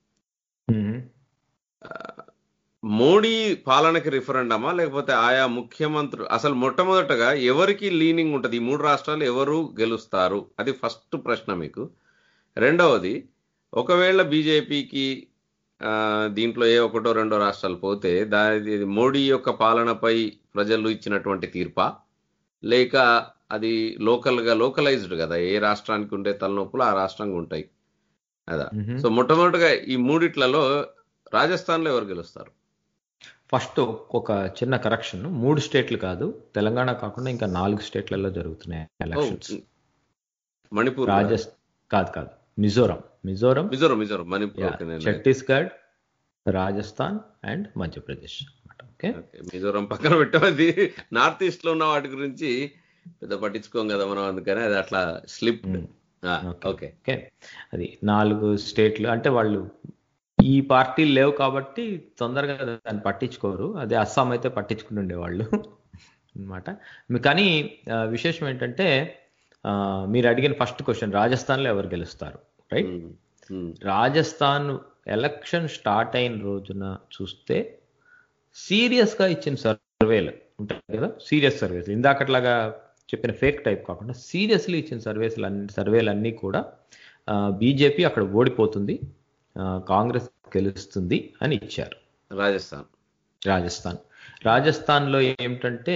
మోడీ పాలనకి రిఫరెండమా, లేకపోతే ఆయా ముఖ్యమంత్రులు అసలు మొట్టమొదటగా ఎవరికి లీనింగ్ ఉంటుంది, ఈ మూడు రాష్ట్రాలు ఎవరు గెలుస్తారు, అది ఫస్ట్ ప్రశ్న మీకు. రెండవది, ఒకవేళ బీజేపీకి దీంట్లో ఏ ఒకటో రెండో రాష్ట్రాలు పోతే దాని మోడీ యొక్క పాలనపై ప్రజలు ఇచ్చినటువంటి తీర్పా, లేక అది లోకల్గా లోకలైజ్డ్ కదా, ఏ రాష్ట్రానికి ఉండే తలనొప్పులు ఆ రాష్ట్రంగా ఉంటాయి కదా. సో మొట్టమొదటిగా ఈ మూడిట్లలో రాజస్థాన్లో ఎవరు గెలుస్తారు? ఫస్ట్ ఒక చిన్న కరెక్షన్, మూడు స్టేట్లు కాదు, తెలంగాణ కాకుండా ఇంకా నాలుగు స్టేట్లలో జరుగుతున్నాయి ఎలక్షన్స్. మణిపూర్, రాజస్థాన్ కాదు కాదు మిజోరం మిజోరం మిజోరం మిజోరం మణిపూర్, ఛత్తీస్గఢ్, రాజస్థాన్ అండ్ మధ్యప్రదేశ్. మిజోరం పక్కన పెట్టేది, నార్త్ ఈస్ట్ లో ఉన్న వాటి గురించి పెద్ద పట్టించుకోం కదా మనం, అందుకని అది అట్లా స్లిప్. ఓకే ఓకే అది నాలుగు స్టేట్లు అంటే వాళ్ళు ఈ పార్టీలు లేవు కాబట్టి తొందరగా దాన్ని పట్టించుకోరు. అదే అస్సాం అయితే పట్టించుకుని ఉండేవాళ్ళు అనమాట. కానీ విశేషం ఏంటంటే, మీరు అడిగిన ఫస్ట్ క్వశ్చన్ రాజస్థాన్లో ఎవరు గెలుస్తారు, రైట్? రాజస్థాన్ ఎలక్షన్ స్టార్ట్ అయిన రోజున చూస్తే సీరియస్ గా ఇచ్చిన సర్వేలు ఉంటాయి కదా, సీరియస్ సర్వేస్, ఇందాకట్లాగా చెప్పిన ఫేక్ టైప్ కాకుండా సీరియస్లీ ఇచ్చిన సర్వేస్ సర్వేలు అన్నీ కూడా బీజేపీ అక్కడ ఓడిపోతుంది, కాంగ్రెస్ గెలుస్తుంది అని ఇచ్చారు. రాజస్థాన్ రాజస్థాన్ రాజస్థాన్లో ఏమిటంటే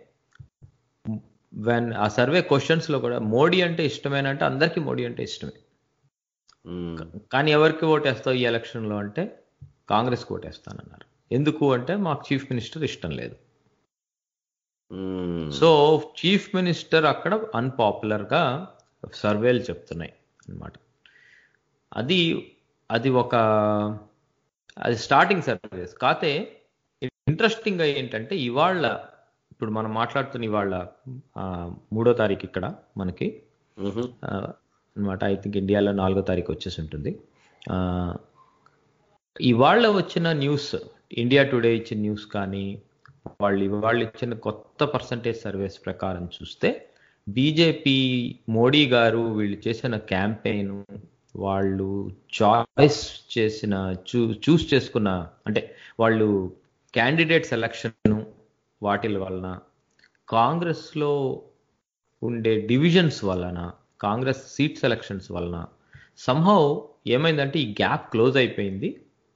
వెన్ ఆ సర్వే క్వశ్చన్స్ లో కూడా మోడీ అంటే ఇష్టమేనా అంటే అందరికీ మోడీ అంటే ఇష్టమే. కానీ ఎవరికి ఓటేస్తావు ఈ ఎలక్షన్ లో అంటే కాంగ్రెస్ కి ఓటేస్తానన్నారు. ఎందుకు అంటే మాకు చీఫ్ మినిస్టర్ ఇష్టం లేదు. సో చీఫ్ మినిస్టర్ అక్కడ అన్పాపులర్ గా సర్వేలు చెప్తున్నాయి అన్నమాట. అది అది ఒక అది స్టార్టింగ్ సర్వేస్. కాతే ఇంట్రెస్టింగ్ గా ఏంటంటే ఇవాళ ఇప్పుడు మనం మాట్లాడుతున్న ఇవాళ మూడో తారీఖు ఇక్కడ మనకి అనమాట. ఐ థింక్ ఇండియాలో నాలుగో తారీఖు వచ్చేసి ఉంటుంది. ఇవాళ వచ్చిన న్యూస్, ఇండియా టుడే ఇచ్చిన న్యూస్ కానీ వాళ్ళు ఇవాళ ఇచ్చిన కొత్త పర్సంటేజ్ సర్వేస్ ప్రకారం చూస్తే బీజేపీ మోడీ గారు వీళ్ళు చేసిన క్యాంపెయిన్, వాళ్ళు చాయిస్ చేసిన చూ చూస్ చేసుకున్న అంటే వాళ్ళు క్యాండిడేట్ సెలక్షన్ వాటి వలన, కాంగ్రెస్లో ఉండే డివిజన్స్ వలన, కాంగ్రెస్ సీట్ సెలక్షన్స్ వలన సంహౌ ఏమైందంటే ఈ గ్యాప్ క్లోజ్ అయిపోయింది.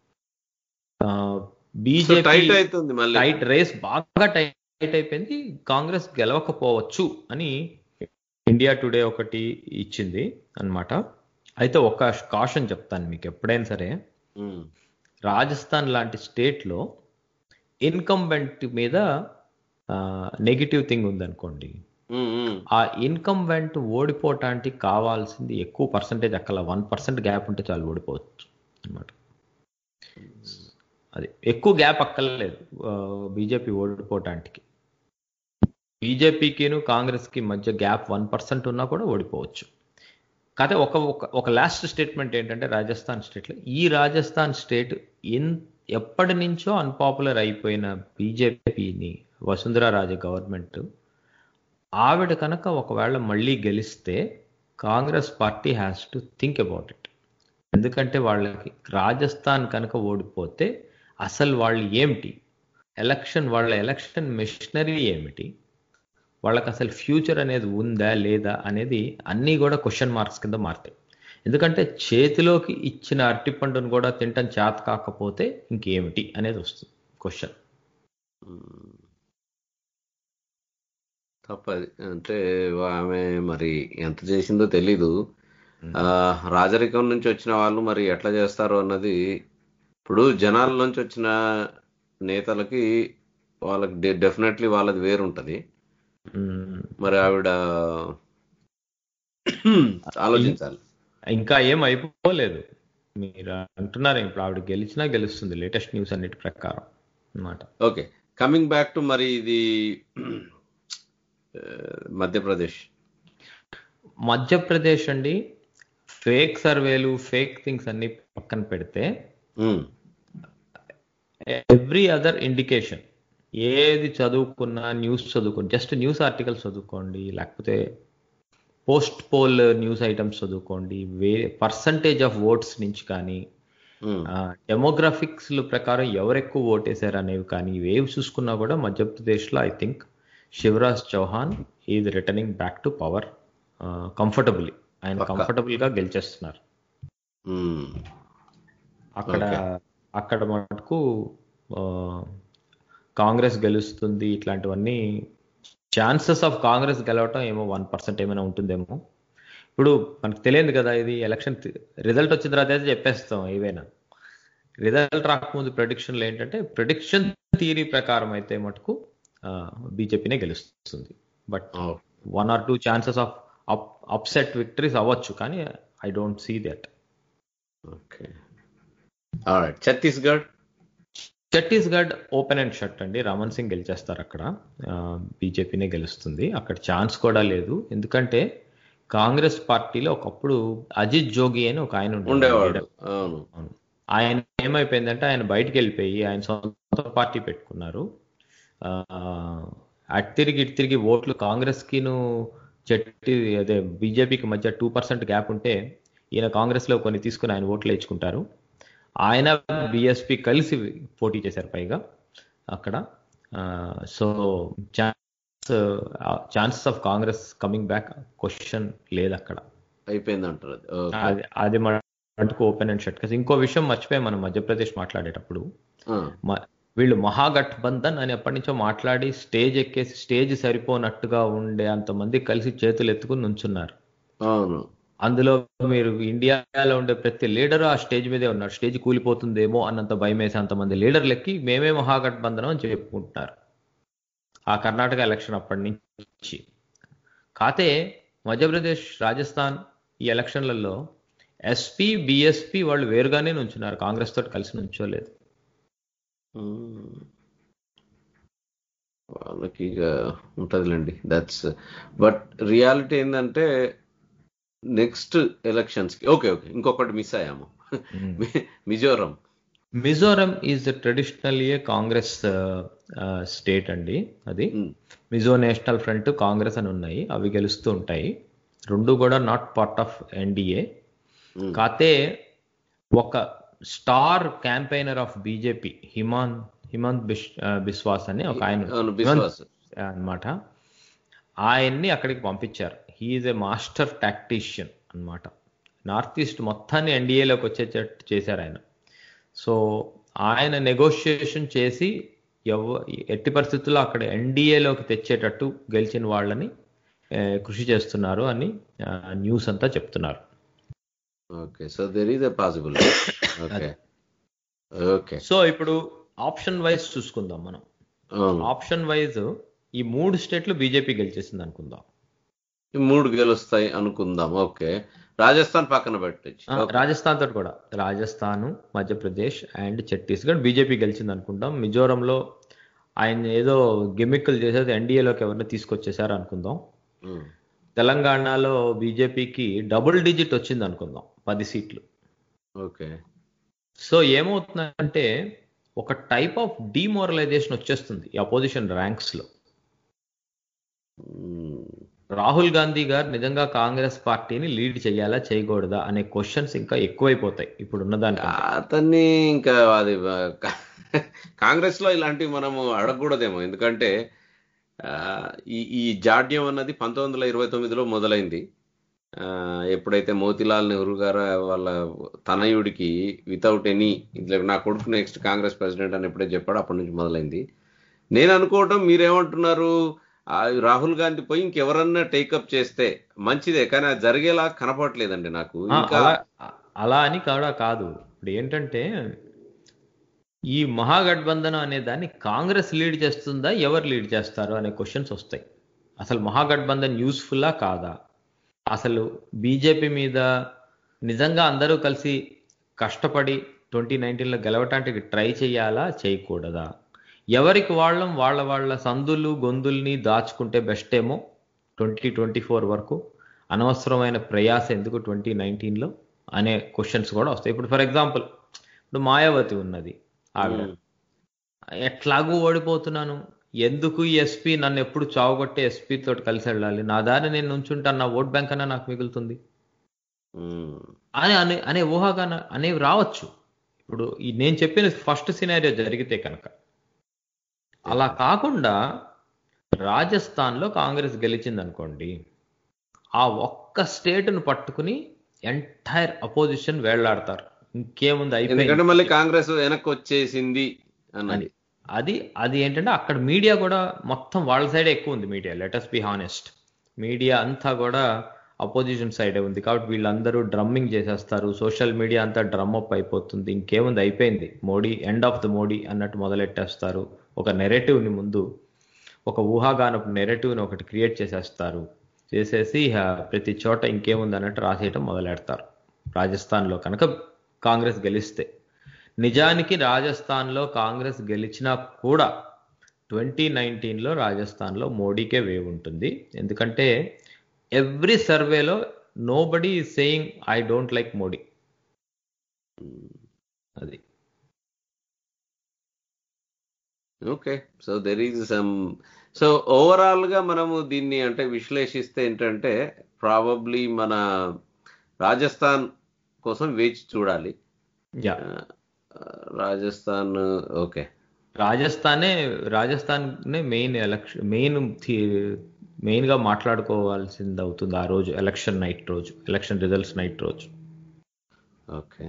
బీజేపీ టైట్ రేస్ బాగా టైట్ అయిపోయింది. కాంగ్రెస్ గెలవకపోవచ్చు అని ఇండియా టుడే ఒకటి ఇచ్చింది అన్నమాట. అయితే ఒక కాషన్ చెప్తాను మీకు, ఎప్పుడైనా సరే రాజస్థాన్ లాంటి స్టేట్ లో ఇన్కంబెంట్ మీద నెగిటివ్ థింగ్ ఉందనుకోండి, ఆ ఇన్కంబెంట్ ఓడిపోవటానికి కావాల్సింది ఎక్కువ పర్సంటేజ్ అక్కల వన్ పర్సెంట్ గ్యాప్ ఉంటే చాలు ఓడిపోవచ్చు అనమాట. అది ఎక్కువ గ్యాప్ అక్కర్లేదు బీజేపీ ఓడిపోవటానికి. బీజేపీకిను కాంగ్రెస్ కి మధ్య గ్యాప్ వన్ పర్సెంట్ ఉన్నా కూడా ఓడిపోవచ్చు. కాకపోతే ఒక ఒక లాస్ట్ స్టేట్మెంట్ ఏంటంటే రాజస్థాన్ స్టేట్లో, ఈ రాజస్థాన్ స్టేట్ ఎన్ ఎప్పటి నుంచో అన్పాపులర్ అయిపోయిన బీజేపీని వసుంధరా రాజే గవర్నమెంట్ ఆవిడ కనుక ఒకవేళ మళ్ళీ గెలిస్తే Congress party has to think about it. ఎందుకంటే వాళ్ళకి రాజస్థాన్ కనుక ఓడిపోతే అసలు వాళ్ళు ఏమిటి, ఎలక్షన్ వాళ్ళ ఎలక్షన్ మెషినరీ ఏమిటి, వాళ్ళకి అసలు ఫ్యూచర్ అనేది ఉందా లేదా అనేది అన్నీ కూడా క్వశ్చన్ మార్క్స్ కింద మారుతాయి. ఎందుకంటే చేతిలోకి ఇచ్చిన అరటిపండును కూడా తింటం చేత కాకపోతే ఇంకేమిటి అనేది వస్తుంది క్వశ్చన్. తప్పది అంటే ఆమె మరి ఎంత చేసిందో తెలీదు. రాజరికం నుంచి వచ్చిన వాళ్ళు మరి ఎట్లా చేస్తారు అన్నది, ఇప్పుడు జనాల నుంచి వచ్చిన నేతలకి వాళ్ళకి డెఫినెట్లీ వాళ్ళది వేరుంటది. మరి ఆవిడ ఆలోచించాలి. ఇంకా ఏం అయిపోలేదు, మీరు అంటున్నారు ఇప్పుడు ఆవిడ గెలిచినా గెలుస్తుంది లేటెస్ట్ న్యూస్ అన్నిటి ప్రకారం అన్నమాట. ఓకే, కమింగ్ బ్యాక్ టు మరి ఇది మధ్యప్రదేశ్ మధ్యప్రదేశ్ అండి. ఫేక్ సర్వేలు ఫేక్ థింగ్స్ అన్ని పక్కన పెడితే ఎవ్రీ అదర్ ఇండికేషన్, ఏది చదువుకున్నా న్యూస్ చదువుకోండి, జస్ట్ న్యూస్ ఆర్టికల్స్ చదువుకోండి, లేకపోతే పోస్ట్ పోల్ న్యూస్ ఐటమ్స్ చదువుకోండి, వే పర్సంటేజ్ ఆఫ్ ఓట్స్ నుంచి కానీ డెమోగ్రాఫిక్స్ ప్రకారం ఎవరెక్కువ ఓటేశారు అనేవి కానీ ఇవేవి చూసుకున్నా కూడా మధ్యప్రదేశ్లో I think Shivraj Chouhan is returning back to power comfortably. ఆయన కంఫర్టబుల్ గా గెలిచేస్తున్నారు అక్కడ. అక్కడ మటుకు కాంగ్రెస్ గెలుస్తుంది ఇట్లాంటివన్నీ ఛాన్సెస్ ఆఫ్ కాంగ్రెస్ గెలవటం ఏమో వన్ పర్సెంట్ ఏమైనా ఉంటుందేమో. ఇప్పుడు మనకు తెలియదు కదా, ఇది ఎలక్షన్ రిజల్ట్ వచ్చిన తర్వాత అయితే చెప్పేస్తాం ఏవైనా. రిజల్ట్ రాకముందు ప్రెడిక్షన్లు ఏంటంటే, ప్రెడిక్షన్ థియరీ ప్రకారం అయితే మటుకు బీజేపీనే గెలుస్తుంది. But one or two chances of up upset victories అవ్వచ్చు, కానీ I don't see that. Okay, alright. Chhattisgarh Chhattisgarh open and shut అండి. రమణ్ సింగ్ గెలిచేస్తారు అక్కడ, బీజేపీనే గెలుస్తుంది. అక్కడ ఛాన్స్ కూడా లేదు, ఎందుకంటే కాంగ్రెస్ పార్టీలో ఒకప్పుడు అజిత్ జోగి అని ఒక ఆయన ఉండేవాడు. ఆయన ఏమైపోయిందంటే ఆయన బయటికి వెళ్ళిపోయి ఆయన సొంత పార్టీ పెట్టుకున్నారు. అటు తిరిగి ఇటు తిరిగి ఓట్లు కాంగ్రెస్ కిను చెట్టి అదే బీజేపీకి మధ్య టూ పర్సెంట్ గ్యాప్ ఉంటే ఈయన కాంగ్రెస్ లో కొన్ని తీసుకుని ఆయన ఓట్లు ఇచ్చుకుంటారు. ఆయన బిఎస్పి కలిసి పోటీ చేశారు పైగా అక్కడ. So chances of Congress coming back question లేదు అక్కడ, అయిపోయింది అంటారు. అది మటుకు ఓపెన్ అండ్ షట్ కేసు. ఇంకో విషయం మర్చిపోయాం మనం మధ్యప్రదేశ్ మాట్లాడేటప్పుడు, వీళ్ళు మహాగఠబంధన్ అని ఎప్పటి నుంచో మాట్లాడి స్టేజ్ ఎక్కేసి స్టేజ్ సరిపోనట్టుగా ఉండే అంతమంది కలిసి చేతులు ఎత్తుకుని నుంచున్నారు. అవును, అందులో మీరు ఇండియాలో ఉండే ప్రతి లీడరు ఆ స్టేజ్ మీదే ఉన్నారు. స్టేజ్ కూలిపోతుందేమో అన్నంత భయం వేసే అంతమంది లీడర్లకి మేమే మహాగఠబంధనం అని చెప్పుకుంటున్నారు ఆ కర్ణాటక ఎలక్షన్ అప్పటి నుంచి. కాతే మధ్యప్రదేశ్, రాజస్థాన్ ఈ ఎలక్షన్లలో ఎస్పీ బిఎస్పీ వాళ్ళు వేరుగానే నుంచున్నారు, కాంగ్రెస్ తోటి కలిసి నుంచోలేదు. వాళ్ళకి ఇక ఉంటుందిలేండి. దట్స్ బట్ రియాలిటీ ఏంటంటే నెక్స్ట్ ఎలక్షన్స్ కి ఓకే ఓకే ఇంకొకటి మిస్ అయ్యాము, Mizoram. Mizoram is traditionally Congress state అండి. అది మిజో నేషనల్ ఫ్రంట్, కాంగ్రెస్ అని ఉన్నాయి, అవి గెలుస్తూ ఉంటాయి. రెండు కూడా నాట్ పార్ట్ ఆఫ్ ఎన్డీఏ. కాతే ఒక star campaigner of BJP Himan Himanta Bis Biswas అని ఒక ఆయన అనమాట, ఆయన్ని అక్కడికి పంపించారు. హీఈస్ ఏ మాస్టర్ టాక్టీషియన్ అనమాట. నార్త్ ఈస్ట్ మొత్తాన్ని ఎన్డీఏలోకి వచ్చేటట్టు చేశారు ఆయన. సో ఆయన నెగోషియేషన్ చేసి ఎవ ఎట్టి పరిస్థితుల్లో అక్కడ ఎన్డీఏలోకి తెచ్చేటట్టు గెలిచిన వాళ్ళని కృషి చేస్తున్నారు అని న్యూస్ అంతా చెప్తున్నారు. Okay, so there is a possibility. Okay okay so ఇప్పుడు ఆప్షన్ వైజ్ చూసుకుందాం మనం. ఆప్షన్ వైజ్ ఈ మూడు స్టేట్లు బీజేపీ గెలిచేసింది అనుకుందాం. మూడు గెలుస్తాయి అనుకుందాం. ఓకే, రాజస్థాన్ పక్కన పెట్టచ్చు. రాజస్థాన్ తోటి కూడా రాజస్థాన్, మధ్యప్రదేశ్ అండ్ ఛత్తీస్గఢ్ బీజేపీ గెలిచింది అనుకుందాం. మిజోరంలో ఆయన ఏదో గిమిక్కులు చేసేది ఎన్డీఏలోకి ఎవరిని తీసుకొచ్చేసారు అనుకుందాం. తెలంగాణలో బీజేపీకి డబుల్ డిజిట్ వచ్చింది అనుకుందాం, పది సీట్లు. ఓకే, సో ఏమవుతుందంటే ఒక టైప్ ఆఫ్ డిమోరలైజేషన్ వచ్చేస్తుంది ఈ అపోజిషన్ ర్యాంక్స్ లో. రాహుల్ గాంధీ గారు నిజంగా కాంగ్రెస్ పార్టీని లీడ్ చేయాలా చేయకూడదా అనే క్వశ్చన్స్ ఇంకా ఎక్కువైపోతాయి ఇప్పుడు ఉన్నదానికి. అతన్ని ఇంకా అది కాంగ్రెస్ లో ఇలాంటివి మనము అడగకూడదేమో, ఎందుకంటే ఈ ఈ జాడ్యం అన్నది పంతొమ్మిది వందల ఇరవై తొమ్మిదిలో మొదలైంది. ఎప్పుడైతే మోతీలాల్ నెహ్రూ గారు వాళ్ళ తనయుడికి వితౌట్ ఎనీ ఇట్లా నా కొడుకు నెక్స్ట్ కాంగ్రెస్ ప్రెసిడెంట్ అని ఎప్పుడైతే చెప్పాడో అప్పటి నుంచి మొదలైంది. నేను అనుకోవటం మీరేమంటున్నారు, రాహుల్ గాంధీ పోయి ఇంకెవరన్నా టేకప్ చేస్తే మంచిదే, కానీ అది జరిగేలా కనపడలేదండి నాకు. అలా అని కూడా కాదు. ఇప్పుడు ఏంటంటే ఈ మహాగఠబంధనం అనే దాన్ని కాంగ్రెస్ లీడ్ చేస్తుందా, ఎవరు లీడ్ చేస్తారు అనే క్వశ్చన్స్ వస్తాయి. అసలు మహాగఠబంధన్ యూస్ఫుల్లా కాదా, అసలు బీజేపీ మీద నిజంగా అందరూ కలిసి కష్టపడి ట్వంటీ నైన్టీన్లో గెలవటానికి ట్రై చేయాలా చేయకూడదా, ఎవరికి వాళ్ళం వాళ్ళ వాళ్ళ సందులు గొంతుల్ని దాచుకుంటే బెస్ట్ ఏమో ట్వంటీ ట్వంటీ ఫోర్ వరకు, అనవసరమైన ప్రయాస ఎందుకు ట్వంటీ నైన్టీన్లో అనే క్వశ్చన్స్ కూడా వస్తాయి. ఇప్పుడు ఫర్ ఎగ్జాంపుల్ ఇప్పుడు మాయావతి ఉన్నది, ఆవిడ ఎట్లాగూ ఓడిపోతున్నాను, ఎందుకు ఈ ఎస్పీ నన్ను ఎప్పుడు చావగొట్టే ఎస్పీ తోటి కలిసి వెళ్ళాలి, నా దారి నేను నుంచుంటాను, నా ఓట్ బ్యాంక్ అన్నా నాకు మిగులుతుంది అని అనే అనే ఊహాగాన అనేవి రావచ్చు. ఇప్పుడు ఈ నేను చెప్పిన ఫస్ట్ సినారియో జరిగితే కనుక. అలా కాకుండా రాజస్థాన్లో కాంగ్రెస్ గెలిచింది అనుకోండి, ఆ ఒక్క స్టేట్ను పట్టుకుని ఎంటైర్ అపోజిషన్ వేళ్లాడతారు. ఇంకేముంది అయిపోయింది, మళ్ళీ కాంగ్రెస్ వెనక్కి వచ్చేసింది అన్నది. అది అది ఏంటంటే అక్కడ మీడియా కూడా మొత్తం వాళ్ళ సైడే ఎక్కువ ఉంది. Media let us be honest, media అంతా కూడా అపోజిషన్ సైడే ఉంది. కాబట్టి వీళ్ళందరూ డ్రమ్మింగ్ చేసేస్తారు, సోషల్ మీడియా అంతా డ్రమ్ అప్ అయిపోతుంది. ఇంకేముంది అయిపోయింది, Modi end of the Modi అన్నట్టు మొదలెట్టేస్తారు. ఒక నెరేటివ్ని ముందు ఒక ఊహాగానపు నెరేటివ్ని ఒకటి క్రియేట్ చేసేస్తారు. చేసేసి ప్రతి చోట ఇంకేముంది అన్నట్టు రాసేయటం మొదలెడతారు. రాజస్థాన్లో కనుక కాంగ్రెస్ గెలిస్తే, నిజానికి రాజస్థాన్లో కాంగ్రెస్ గెలిచినా కూడా ట్వంటీ నైన్టీన్లో రాజస్థాన్లో మోడీకే వేవ్ ఉంటుంది. ఎందుకంటే ఎవ్రీ సర్వేలో nobody is saying I don't like Modi. అది okay, so there is some so overall గా మనము దీన్ని అంటే విశ్లేషిస్తే ఏంటంటే ప్రాబబ్లీ మన రాజస్థాన్ కోసం వేచి చూడాలి. రాజస్థాన్ ఓకే రాజస్థానే Rajasthan main election main main గా మాట్లాడుకోవాల్సింది అవుతుంది ఆ రోజు, ఎలక్షన్ నైట్ రోజు, ఎలక్షన్ రిజల్ట్స్ నైట్ రోజు. Okay,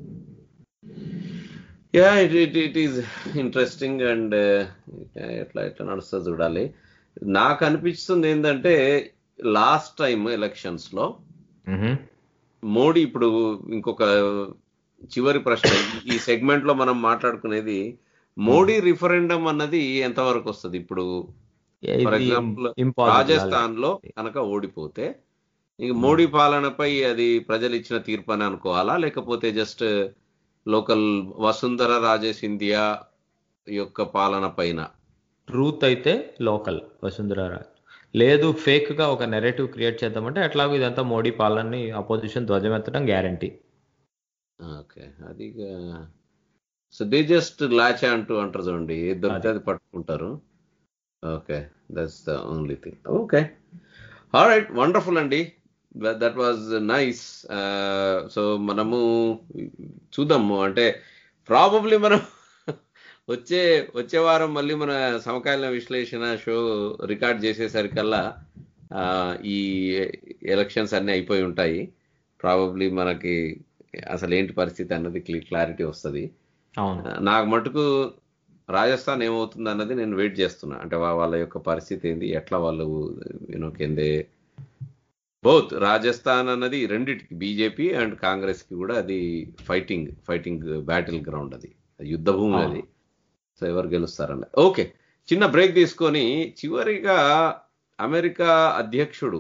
yeah it it it is interesting and ఎట్లా ఎట్లా నడుస్తుంది చూడాలి. నాకు అనిపిస్తుంది ఏంటంటే లాస్ట్ టైం ఎలక్షన్స్ లో మోడీ, ఇప్పుడు ఇంకొక చివరి ప్రశ్న ఈ సెగ్మెంట్ లో మనం మాట్లాడుకునేది, మోడీ రిఫరెండం అన్నది ఎంతవరకు వస్తుంది? ఇప్పుడు ఫర్ ఎగ్జాంపుల్ రాజస్థాన్ లో కనుక ఓడిపోతే ఇంక మోడీ పాలనపై అది ప్రజలు ఇచ్చిన తీర్పు అని అనుకోవాలా, లేకపోతే జస్ట్ లోకల్ వసుంధర రాజే సింధియా యొక్క పాలన పైన? ట్రూత్ అయితే లోకల్ వసుంధర రాజ్, లేదు ఫేక్ గా ఒక నెరేటివ్ క్రియేట్ చేద్దామంటే ఎట్లాగో ఇదంతా మోడీ పాలనని అపోజిషన్ ధ్వజమెత్తడం గ్యారంటీ. ఓకే, అది సో దే జస్ట్ లాచ్ అంటూ అంటారు చూడండి, దొరికితే అది పట్టుకుంటారు. Okay, that's the only thing. Okay, alright, wonderful అండి, దట్ వాజ్ నైస్. సో మనము చూద్దాము, అంటే ప్రాబబ్లీ మనం వచ్చే వచ్చే వారం మళ్ళీ మన సమకాలీన విశ్లేషణ షో రికార్డ్ చేసేసరికల్లా ఈ ఎలక్షన్స్ అన్నీ అయిపోయి ఉంటాయి. ప్రాబబ్లీ మనకి అసలు ఏంటి పరిస్థితి అన్నది క్లారిటీ వస్తుంది. నాకు మటుకు రాజస్థాన్ ఏమవుతుంది అన్నది నేను వెయిట్ చేస్తున్నా, అంటే వాళ్ళ యొక్క పరిస్థితి ఏంది, ఎట్లా వాళ్ళు యూనో కిందే బోత్ రాజస్థాన్ అన్నది రెండిటికి, బీజేపీ అండ్ కాంగ్రెస్ కి కూడా అది ఫైటింగ్ ఫైటింగ్ బ్యాటిల్ గ్రౌండ్, అది యుద్ధ భూమి అది. సో ఎవరు గెలుస్తారన్న. ఓకే, చిన్న బ్రేక్ తీసుకొని చివరిగా అమెరికా అధ్యక్షుడు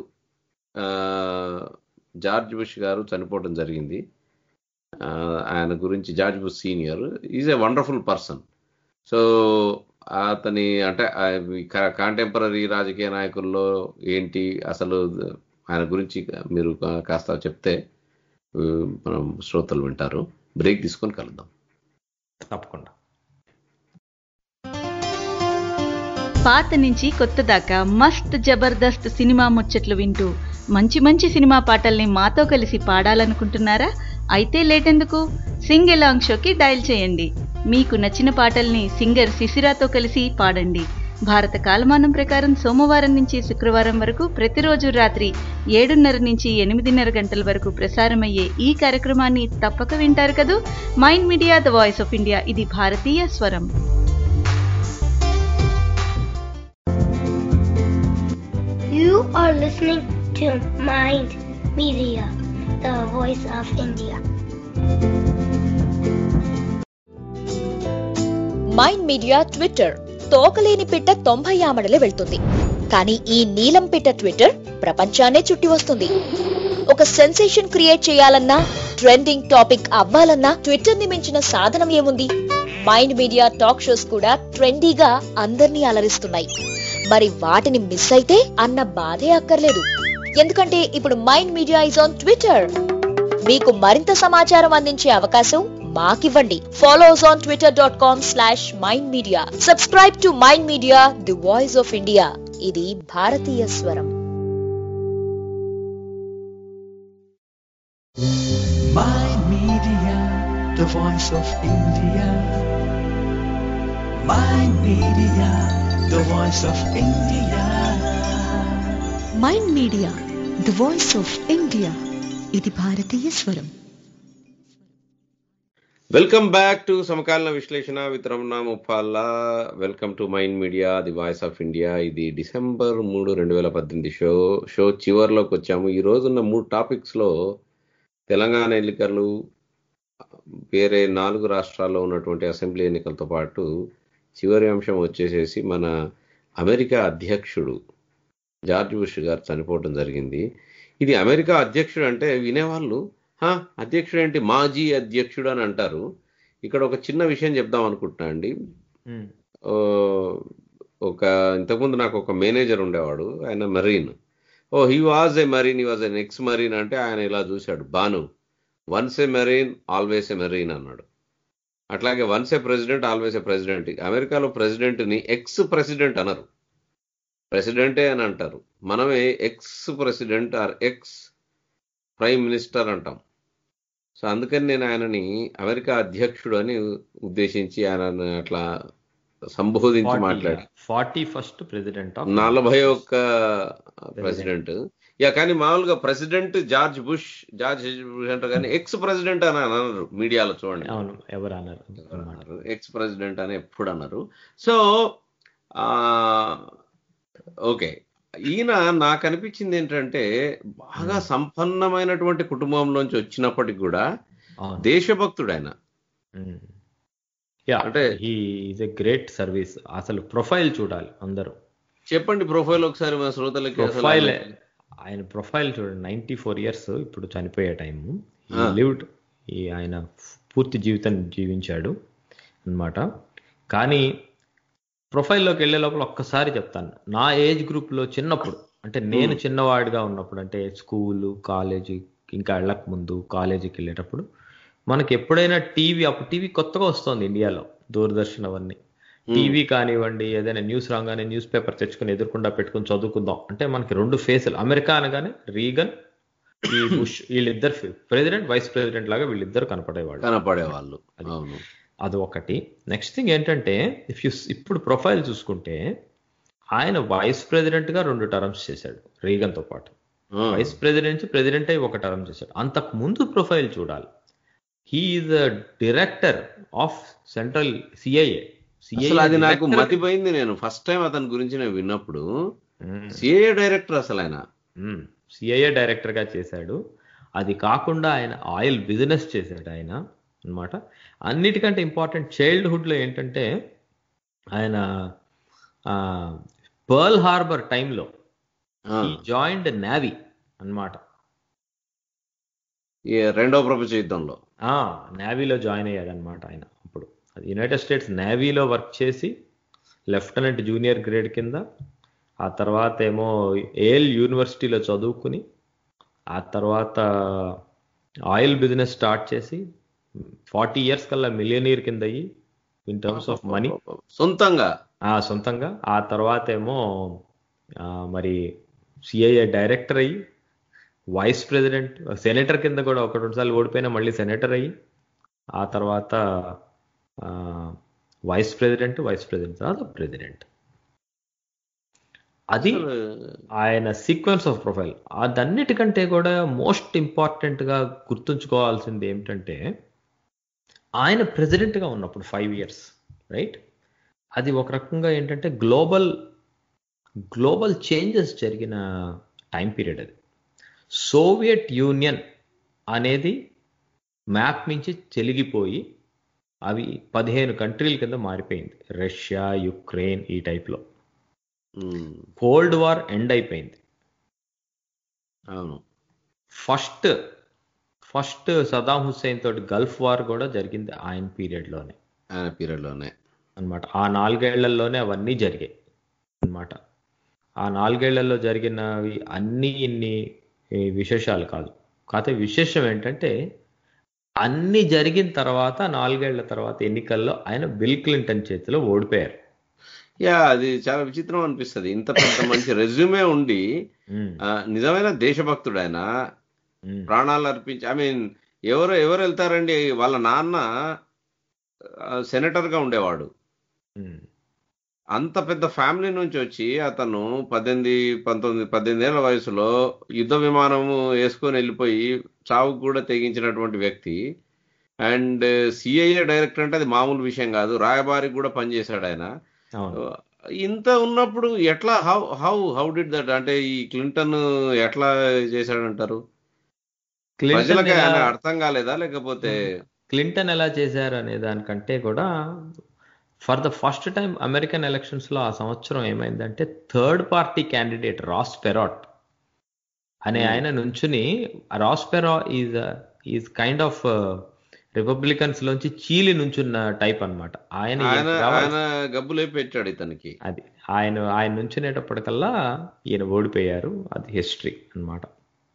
జార్జ్ బుష్ గారు చనిపోవడం జరిగింది. ఆయన గురించి, George Bush senior is a wonderful person. So అతని అంటే కాంటెంపరీ రాజకీయ నాయకుల్లో ఏంటి అసలు ఆయన గురించి మీరు కాస్త చెప్తే మనం శ్రోతలు వింటారు. బ్రేక్ తీసుకొని కలుద్దాం. తప్పకుండా. పాత నుంచి కొత్త దాకా మస్త్ జబర్దస్త్ సినిమా ముచ్చట్లు వింటూ మంచి మంచి సినిమా పాటల్ని మాతో కలిసి పాడాలనుకుంటున్నారా? అయితే లేటెందుకు, సింగ్ ఎలాంగ్ షోకి డయల్ చేయండి. మీకు నచ్చిన పాటల్ని సింగర్ శిశిరాతో కలిసి పాడండి. భారత కాలమానం ప్రకారం సోమవారం నుంచి శుక్రవారం వరకు ప్రతిరోజు రాత్రి ఏడున్నర నుంచి ఎనిమిదిన్నర గంటల వరకు ప్రసారమయ్యే ఈ కార్యక్రమాన్ని తప్పక వింటారు కదూ. Mind media, the voice of India, ఇది భారతీయ స్వరం. You are listening to Mind Media, the voice of India. Mind media Twitter, తోకలేని పిట్ట తొంభై ఆమడలే వెళ్తుంది, కానీ ఈ నీలం పిట్ట ట్విట్టర్ ప్రపంచాన్నే చుట్టి వస్తుంది. ఒక సెన్సేషన్ క్రియేట్ చేయాలన్నా, ట్రెండింగ్ టాపిక్ అవ్వాలన్నా ట్విట్టర్ ని మించిన సాధనం ఏముంది? మైండ్ మీడియా టాక్ షోస్ కూడా ట్రెండీగా అందర్నీ అలరిస్తున్నాయి. మరి వాటిని మిస్ అయితే అన్న బాధే అక్కర్లేదు, ఎందుకంటే ఇప్పుడు mind media is on Twitter. మీకు మరింత సమాచారం అందించే అవకాశం మాకివ్వండి. Follow us on Twitter dot com slash mind media. Subscribe to mind media, the voice of India, ఇది భారతీయ స్వరం. Mind Media, the voice of India. Mind Media, the voice of India. Mind media, the voice of India, ఇది భారతీయ స్వరం. Welcome back to సమకాలీన విశ్లేషణ with Ramana Muppalla. Welcome to mind media, the voice of India. ఇది December మూడు రెండు వేల పద్దెనిమిది షో షో చివరిలోకి వచ్చాము. ఈ రోజున్న మూడు టాపిక్స్లో తెలంగాణ ఎన్నికలు, వేరే నాలుగు రాష్ట్రాల్లో ఉన్నటువంటి అసెంబ్లీ ఎన్నికలతో పాటు చివరి అంశం వచ్చేసేసి మన అమెరికా అధ్యక్షుడు జార్జ్ బుష్ గారు చనిపోవడం జరిగింది. ఇది అమెరికా అధ్యక్షుడు అంటే వినేవాళ్ళు అధ్యక్షుడు ఏంటి, మాజీ అధ్యక్షుడు అని అంటారు. ఇక్కడ ఒక చిన్న విషయం చెప్దాం అనుకుంటున్నా అండి. ఒక ఇంతకుముందు నాకు ఒక మేనేజర్ ఉండేవాడు, ఆయన marine. Oh he was a marine, he was an ex marine అంటే ఆయన ఇలా చూశాడు, బాను once a marine always a marine అన్నాడు. అట్లాగే once a president always a president. అమెరికాలో ప్రెసిడెంట్ని ఎక్స్ ప్రెసిడెంట్ అనరు, ప్రెసిడెంటే అని అంటారు. మనమే ex president or ex prime minister అంటాం. సో అందుకని నేను ఆయనని అమెరికా అధ్యక్షుడు అని ఉద్దేశించి ఆయన అట్లా సంబోధించి మాట్లాడి ఫార్టీ ఫస్ట్ ప్రెసిడెంట్, నలభై ఒక్క ప్రెసిడెంట్. యా కానీ మామూలుగా president George Bush George Bush అంటారు కానీ ఎక్స్ ప్రెసిడెంట్ అని అన్నారు మీడియాలో చూడండి. అవును, ఎవరు అన్నారు, ఎక్స్ ప్రెసిడెంట్ అని ఎప్పుడు అన్నారు. సో ఓకే, ఈయన నాకు అనిపించింది ఏంటంటే బాగా సంపన్నమైనటువంటి కుటుంబంలోంచి వచ్చినప్పటికి కూడా దేశభక్తుడు ఆయన. అంటే ఈజ్ ఎ గ్రేట్ సర్వీస్. అసలు ప్రొఫైల్ చూడాలి అందరూ. చెప్పండి ప్రొఫైల్ ఒకసారి మా శ్రోతలకి. ప్రొఫైల్ ఆయన ప్రొఫైల్ చూడండి. నైన్టీ ఫోర్ ఇయర్స్ ఇప్పుడు చనిపోయే టైము. లివ్డ్ ఈ ఆయన పూర్తి జీవితం జీవించాడు అన్నమాట. కానీ ప్రొఫైల్లోకి వెళ్ళే లోపల ఒక్కసారి చెప్తాను, నా ఏజ్ గ్రూప్లో చిన్నప్పుడు, అంటే నేను చిన్నవాడిగా ఉన్నప్పుడు, అంటే స్కూలు కాలేజీ ఇంకా వెళ్ళక ముందు కాలేజీకి వెళ్ళేటప్పుడు మనకి ఎప్పుడైనా టీవీ, అప్పుడు టీవీ కొత్తగా వస్తుంది ఇండియాలో, దూరదర్శన్ అవన్నీ, టీవీ కానివ్వండి ఏదైనా న్యూస్ రాగానే న్యూస్ పేపర్ తెచ్చుకుని ఎదుర్కొండా పెట్టుకుని చదువుకుందాం అంటే మనకి రెండు ఫేసులు. అమెరికా అనగానే రీగన్, ఈ బుష్, వీళ్ళిద్దరు ప్రెసిడెంట్ వైస్ ప్రెసిడెంట్ లాగా వీళ్ళిద్దరు కనపడేవాళ్ళు కనపడేవాళ్ళు అది ఒకటి. నెక్స్ట్ థింగ్ ఏంటంటే ఇఫ్ యూ ఇప్పుడు ప్రొఫైల్ చూసుకుంటే ఆయన వైస్ ప్రెసిడెంట్ గా రెండు టర్మ్స్ చేశాడు రీగన్ తో పాటు. వైస్ ప్రెసిడెంట్ ప్రెసిడెంట్ అయి ఒక టర్మ్ చేశాడు. అంతకు ముందు ప్రొఫైల్ చూడాలి. He is director of central CIA. అది నాకు మతిపోయింది. నేను ఫస్ట్ టైం అతని గురించి నేను విన్నప్పుడు సిఐఏ డైరెక్టర్ అసలు ఆయన సిఐఏ డైరెక్టర్ గా చేశాడు. అది కాకుండా ఆయన ఆయిల్ బిజినెస్ చేశాడు ఆయన అన్నమాట. అన్నిటికంటే ఇంపార్టెంట్ చైల్డ్హుడ్ లో ఏంటంటే ఆయన పర్ల్ హార్బర్ టైంలో జాయిండ్ నేవీ అన్నమాట. రెండో ప్రపంచ యుద్ధంలో నేవీలో జాయిన్ అయ్యాడు అనమాట ఆయన. అప్పుడు యునైటెడ్ స్టేట్స్ నేవీలో వర్క్ చేసి లెఫ్టినెంట్ జూనియర్ గ్రేడ్ కింద, ఆ తర్వాత ఏమో ఏల్ యూనివర్సిటీలో చదువుకుని, ఆ తర్వాత ఆయిల్ బిజినెస్ స్టార్ట్ చేసి ఫార్టీ ఇయర్స్ కల్లా మిలియనీర్ కింద అయ్యి ఇన్ టర్మ్స్ ఆఫ్ మనీ సొంతంగా సొంతంగా ఆ తర్వాత ఏమో మరి సిఐఏ డైరెక్టర్ అయ్యి, వైస్ ప్రెసిడెంట్, సెనేటర్ కింద కూడా ఒక రెండు సార్లు ఓడిపోయినా మళ్ళీ సెనేటర్ అయ్యి, ఆ తర్వాత వైస్ ప్రెసిడెంట్ వైస్ ప్రెసిడెంట్ తర్వాత ప్రెసిడెంట్. అది ఆయన సీక్వెన్స్ ఆఫ్ ప్రొఫైల్. అదన్నిటికంటే కూడా మోస్ట్ ఇంపార్టెంట్గా గుర్తుంచుకోవాల్సింది ఏమిటంటే ఆయన ప్రెసిడెంట్గా ఉన్నప్పుడు ఫైవ్ ఇయర్స్ రైట్, అది ఒక రకంగా ఏంటంటే గ్లోబల్ గ్లోబల్ చేంజెస్ జరిగిన టైం పీరియడ్. అది సోవియట్ యూనియన్ అనేది మ్యాప్ నుంచి చెలిగిపోయి అవి పదిహేను కంట్రీల కింద మారిపోయింది. రష్యా, యుక్రెయిన్ ఈ టైప్లో. కోల్డ్ వార్ ఎండ్ అయిపోయింది. అవును, ఫస్ట్ ఫస్ట్ సదాం హుస్సేన్ తోటి గల్ఫ్ వార్ కూడా జరిగింది ఆయన పీరియడ్లోనే ఆయన పీరియడ్లోనే అనమాట. ఆ నాలుగేళ్లలోనే అవన్నీ జరిగాయి అనమాట. ఆ నాలుగేళ్లలో జరిగినవి అన్నీ ఇన్ని విశేషాలు కాదు. కాకపోతే విశేషం ఏంటంటే అన్ని జరిగిన తర్వాత నాలుగేళ్ల తర్వాత ఎన్నికల్లో ఆయన బిల్ క్లింటన్ చేతిలో ఓడిపోయారు. యా, అది చాలా విచిత్రం అనిపిస్తుంది. ఇంత పెద్ద మంచి రెజ్యూమే ఉండి నిజమైన దేశభక్తుడు ఆయన, ప్రాణాలు అర్పించి. ఐ మీన్ ఎవరు ఎవరు వెళ్తారండి, వాళ్ళ నాన్న సెనేటర్ గా ఉండేవాడు. అంత పెద్ద ఫ్యామిలీ నుంచి వచ్చి అతను పద్దెనిమిది పంతొమ్మిది పద్దెనిమిది ఏళ్ల వయసులో యుద్ధ విమానము వేసుకొని వెళ్ళిపోయి చావుకు కూడా తెగించినటువంటి వ్యక్తి. అండ్ సిఐఏ డైరెక్టర్ అంటే అది మామూలు విషయం కాదు. రాయబారికి కూడా పనిచేశాడు ఆయన. ఇంత ఉన్నప్పుడు ఎట్లా how how how did that, అంటే ఈ క్లింటన్ ఎట్లా చేశాడంటారు? ప్రజలకి ఆయన అర్థం కాలేదా, లేకపోతే క్లింటన్ ఎలా చేశారు అనే దానికంటే కూడా for the first time American elections లో ఆ సంవత్సరం ఏమైందంటే third party candidate Ross Perot అనే ఆయన నుంచుని, Ross Perot is is kind of Republicans లోంచి చీలి నుంచున్న టైప్ అనమాట. ఆయన ఆయన గబ్బులే పెట్టాడు ఇతనికి. అది ఆయన ఆయన నుంచునేటప్పటికల్లా ఈయన ఓడిపోయారు. అది హిస్టరీ అన్నమాట.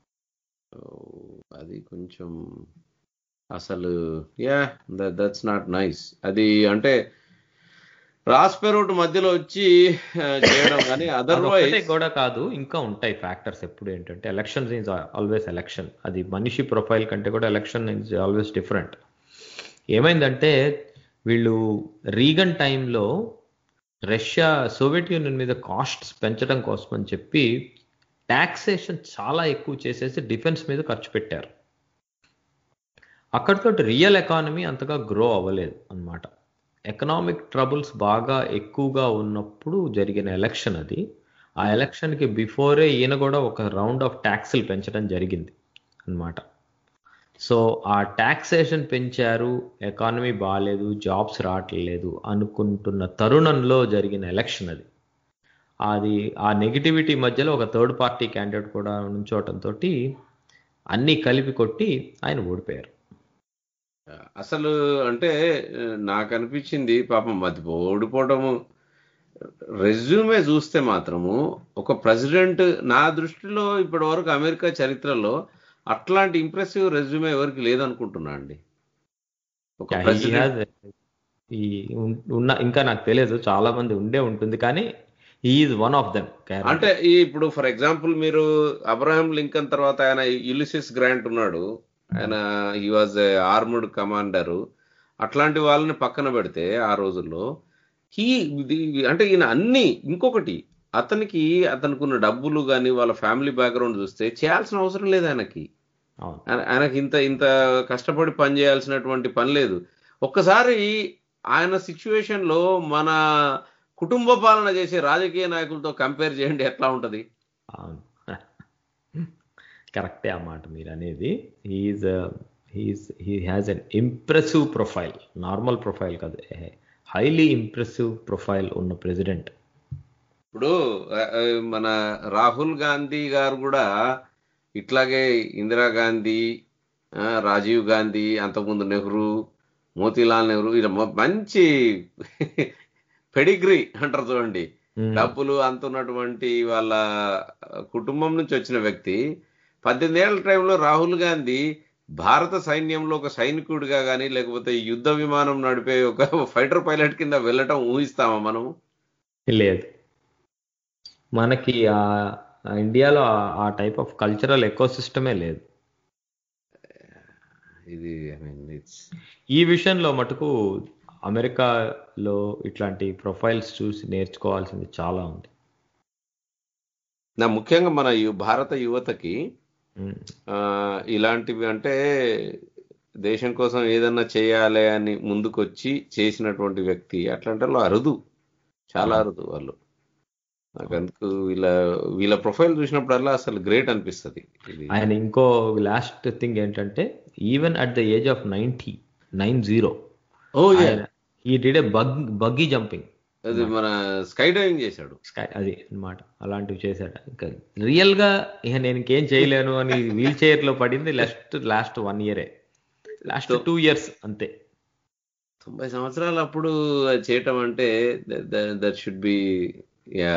అది కొంచెం అసలు యా దట్స్ నాట్ నైస్. అది అంటే రాస్ పెరోట్ మధ్యలో వచ్చి చేయడం కానీ అదర్వైజ్ కూడా కాదు, ఇంకా ఉంటాయి ఫ్యాక్టర్స్. ఎప్పుడు ఏంటంటే ఎలక్షన్ ఈజ్ ఆల్వేస్ ఎలక్షన్. అది మనిషి ప్రొఫైల్ కంటే కూడా ఎలక్షన్ ఈజ్ ఆల్వేస్ డిఫరెంట్. ఏమైందంటే వీళ్ళు రీగన్ టైంలో రష్యా సోవియట్ యూనియన్ మీద కాస్ట్స్ పెంచడం కోసం అని చెప్పి ట్యాక్సేషన్ చాలా ఎక్కువ చేసేసి డిఫెన్స్ మీద ఖర్చు పెట్టారు. అక్కడితో రియల్ ఎకానమీ అంతగా గ్రో అవ్వలేదు అన్నమాట. ఎకనామిక్ ట్రబుల్స్ బాగా ఎక్కువగా ఉన్నప్పుడు జరిగిన ఎలక్షన్ అది. ఆ ఎలక్షన్కి బిఫోరే ఈయన కూడా ఒక రౌండ్ ఆఫ్ ట్యాక్స్లు పెంచడం జరిగింది అన్నమాట. సో ఆ ట్యాక్సేషన్ పెంచారు, ఎకానమీ బాగాలేదు, జాబ్స్ రావట్లేదు అనుకుంటున్న తరుణంలో జరిగిన ఎలక్షన్ అది. అది ఆ నెగిటివిటీ మధ్యలో ఒక థర్డ్ పార్టీ క్యాండిడేట్ కూడా నుంచోవటంతో అన్నీ కలిపి కొట్టి ఆయన ఓడిపోయారు. అసలు అంటే నాకు అనిపించింది పాపం అది ఓడిపోవడము, రెజ్యూమే చూస్తే మాత్రము ఒక ప్రెసిడెంట్ నా దృష్టిలో ఇప్పటి వరకు అమెరికా చరిత్రలో అట్లాంటి ఇంప్రెసివ్ రెజ్యూమే ఎవరికి లేదనుకుంటున్నా అండి. ఒక ప్రెసిడెంట్ ఈ ఉన్న ఇంకా నాకు తెలియదు, చాలా మంది ఉండే ఉంటుంది, కానీ ఈజ్ వన్ ఆఫ్ దెమ్. అంటే ఈ ఇప్పుడు ఫర్ ఎగ్జాంపుల్ మీరు అబ్రహాం లింకన్ తర్వాత ఆయన యులిసిస్ గ్రాంట్ ఉన్నాడు, ఆయన హీ వాజ్ ఆర్మ్డ్ కమాండరు. అట్లాంటి వాళ్ళని పక్కన పెడితే ఆ రోజుల్లో హీ అంటే ఈయన అన్ని, ఇంకొకటి అతనికి అతనికి ఉన్న డబ్బులు కానీ వాళ్ళ ఫ్యామిలీ బ్యాక్గ్రౌండ్ చూస్తే చేయాల్సిన అవసరం లేదు ఆయనకి. ఆయనకి ఇంత ఇంత కష్టపడి పని చేయాల్సినటువంటి పని లేదు. ఒక్కసారి ఆయన సిచ్యువేషన్ లో మన కుటుంబ పాలన చేసే రాజకీయ నాయకులతో కంపేర్ చేయండి, ఎట్లా ఉంటది? కరెక్టే ఆ మాట మీరు అనేది. He's he's he has an impressive profile, normal profile కాదు, హైలీ ఇంప్రెసివ్ ప్రొఫైల్ ఉన్న ప్రెసిడెంట్. ఇప్పుడు మన రాహుల్ గాంధీ గారు కూడా ఇట్లాగే ఇందిరాగాంధీ, రాజీవ్ గాంధీ, అంతకుముందు నెహ్రూ, మోతీలాల్ నెహ్రూ, ఇలా మంచి పెడిగ్రీ అంటారు చూడండి, డబ్బులు అంతున్నటువంటి వాళ్ళ కుటుంబం నుంచి వచ్చిన వ్యక్తి. పద్దెనిమిది ఏళ్ల టైంలో రాహుల్ గాంధీ భారత సైన్యంలో ఒక సైనికుడిగా కానీ లేకపోతే యుద్ధ విమానం నడిపే ఒక ఫైటర్ పైలట్ కింద వెళ్ళటం ఊహిస్తామా మనం? లేదు, మనకి ఆ ఇండియాలో ఆ టైప్ ఆఫ్ కల్చరల్ ఎకో సిస్టమే లేదు. ఇది ఈ విషయంలో మటుకు అమెరికాలో ఇట్లాంటి ప్రొఫైల్స్ చూసి నేర్చుకోవాల్సింది చాలా ఉంది. నా ముఖ్యంగా మన భారత యువతకి ఇలాంటివి అంటే దేశం కోసం ఏదన్నా చేయాలి అని ముందుకొచ్చి చేసినటువంటి వ్యక్తి అట్లాంటి వాళ్ళు అరుదు, చాలా అరుదు వాళ్ళు. నాకు అందుకు వీళ్ళ వీళ్ళ ప్రొఫైల్ చూసినప్పుడల్లా అసలు గ్రేట్ అనిపిస్తుంది. ఆయన ఇంకో లాస్ట్ థింగ్ ఏంటంటే, even at the age of ninety nine zero he did a bug buggy jumping, అది మన స్కై డైవింగ్ చేశాడు. స్కై అది అన్నమాట, అలాంటివి చేశాడు. ఇంకా రియల్ గా ఇక నేను ఇంకేం చేయలేను అని వీల్ చైర్ లో పడింది లాస్ట్ లాస్ట్ వన్ ఇయరే, లాస్ట్ టూ ఇయర్స్ అంతే. తొంభై సంవత్సరాలు అప్పుడు చేయటం అంటే that should be yeah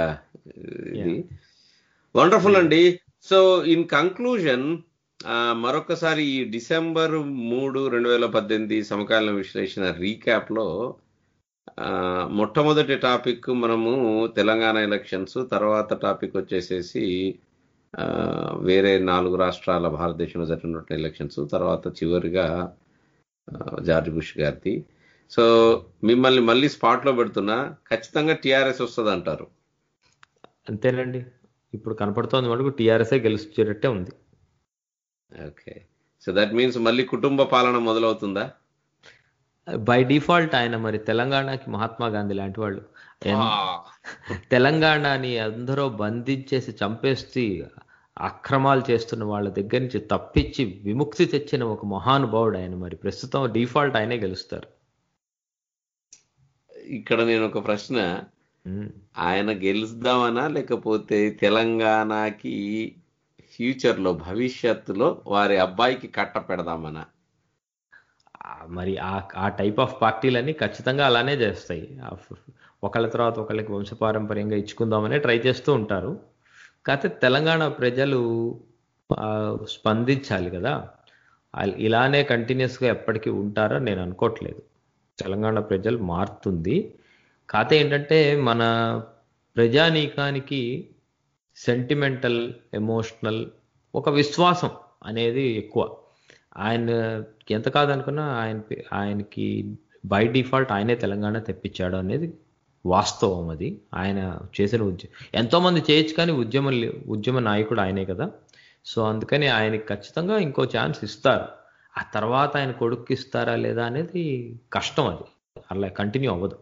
wonderful అండి. సో ఇన్ కంక్లూజన్ మరొకసారి ఈ డిసెంబర్ మూడు రెండు వేల పద్దెనిమిది సమకాలీన విశ్లేషణ రీక్యాప్ లో మొట్టమొదటి టాపిక్ మనము తెలంగాణ ఎలక్షన్స్, తర్వాత టాపిక్ వచ్చేసేసి వేరే నాలుగు రాష్ట్రాల భారతదేశంలో జరిగినటువంటి ఎలక్షన్స్, తర్వాత చివరిగా జార్జ్ బుష్ గారిది. సో మిమ్మల్ని మళ్ళీ స్పాట్ లో పెడుతున్నా, ఖచ్చితంగా టీఆర్ఎస్ వస్తుంది అంటారు? అంతేనండి, ఇప్పుడు కనపడుతోంది మటుకు టీఆర్ఎస్ఏ గెలిచేటట్టే ఉంది. ఓకే, సో దట్ మీన్స్ మళ్ళీ కుటుంబ పాలన మొదలవుతుందా? బై డిఫాల్ట్ ఆయన మరి తెలంగాణకి మహాత్మా గాంధీ లాంటి వాళ్ళు, తెలంగాణని అందరూ బంధించేసి చంపేసి అక్రమాలు చేస్తున్న వాళ్ళ దగ్గర నుంచి తప్పించి విముక్తి తెచ్చిన ఒక మహానుభావుడు ఆయన. మరి ప్రస్తుతం డిఫాల్ట్ ఆయనే గెలుస్తారు. ఇక్కడ నేను ఒక ప్రశ్న, ఆయన గెలుద్దామనా లేకపోతే తెలంగాణకి ఫ్యూచర్ లో భవిష్యత్తులో వారి అబ్బాయికి కట్ట పెడదామనా? మరి ఆ ఆ టైప్ ఆఫ్ పార్టీలన్నీ ఖచ్చితంగా అలానే చేస్తాయి. ఒకళ్ళ తర్వాత ఒకళ్ళకి వంశపారంపర్యంగా ఇచ్చుకుందామనే ట్రై చేస్తూ ఉంటారు. కాకపోతే తెలంగాణ ప్రజలు స్పందించాలి కదా, ఇలానే కంటిన్యూస్గా ఎప్పటికీ ఉంటారో నేను అనుకోవట్లేదు. తెలంగాణ ప్రజలు మారుతుంది. కాకపోతే ఏంటంటే మన ప్రజానీకానికి సెంటిమెంటల్, ఎమోషనల్ ఒక విశ్వాసం అనేది ఎక్కువ. ఆయన ఎంత కాదనుకున్నా ఆయన ఆయనకి బై డిఫాల్ట్ ఆయనే తెలంగాణ తెప్పించాడు అనేది వాస్తవం అది. ఆయన చేసిన ఉద్యమం ఎంతోమంది చేయొచ్చు, కానీ ఉద్యమం లే- ఉద్యమ నాయకుడు ఆయనే కదా. సో అందుకని ఆయనకి ఖచ్చితంగా ఇంకో ఛాన్స్ ఇస్తారు. ఆ తర్వాత ఆయన కొడుక్కి ఇస్తారా లేదా అనేది కష్టం, అది అలా కంటిన్యూ అవ్వదు.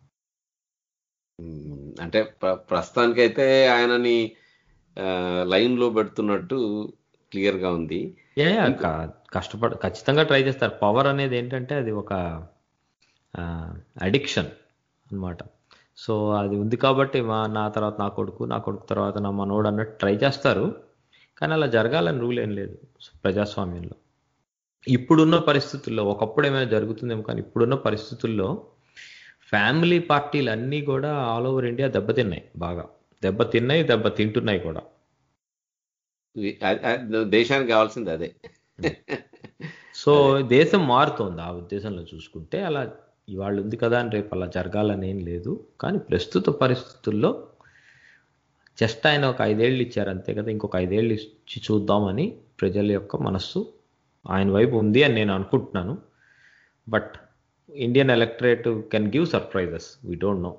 ఉమ్, అంటే ప్ర- ప్రస్తుతానికైతే ఆయనని లైన్ లో పెడుతున్నట్టు క్లియర్ గా ఉంది. ఏ ఇంకో క- కష్టపడ ఖచ్చితంగా ట్రై చేస్తారు. పవర్ అనేది ఏంటంటే అది ఒక అడిక్షన్ అన్నమాట. సో అది ఉంది కాబట్టి మా నా తర్వాత నా కొడుకు, నా కొడుకు తర్వాత నా మనోడు అన్నట్టు ట్రై చేస్తారు. కానీ అలా జరగాలని రూల్ ఏం లేదు ప్రజాస్వామ్యంలో. ఇప్పుడున్న పరిస్థితుల్లో, ఒకప్పుడు ఏమైనా జరుగుతుందేమో, కానీ ఇప్పుడున్న పరిస్థితుల్లో ఫ్యామిలీ పార్టీలు అన్నీ కూడా ఆల్ ఓవర్ ఇండియా దెబ్బతిన్నాయి, బాగా దెబ్బతిన్నాయి, దెబ్బ తింటున్నాయి కూడా. ఇ- అ- అ- దేశానికి కావాల్సింది అదే. సో అదే దేశం మారుతోంది ఆ ఉద్దేశంలో చూసుకుంటే. అలా ఇవాళ ఉంది కదా అని రేపు అలా జరగాలని ఏం లేదు. కానీ ప్రస్తుత పరిస్థితుల్లో జస్ట్ ఆయన ఒక ఐదేళ్ళు ఇచ్చారు అంతే కదా, ఇంకొక ఐదేళ్ళు ఇచ్చి చూద్దామని ప్రజల యొక్క మనస్సు ఆయన వైపు ఉంది అని నేను అనుకుంటున్నాను. But Indian electorate can give surprises, we don't know.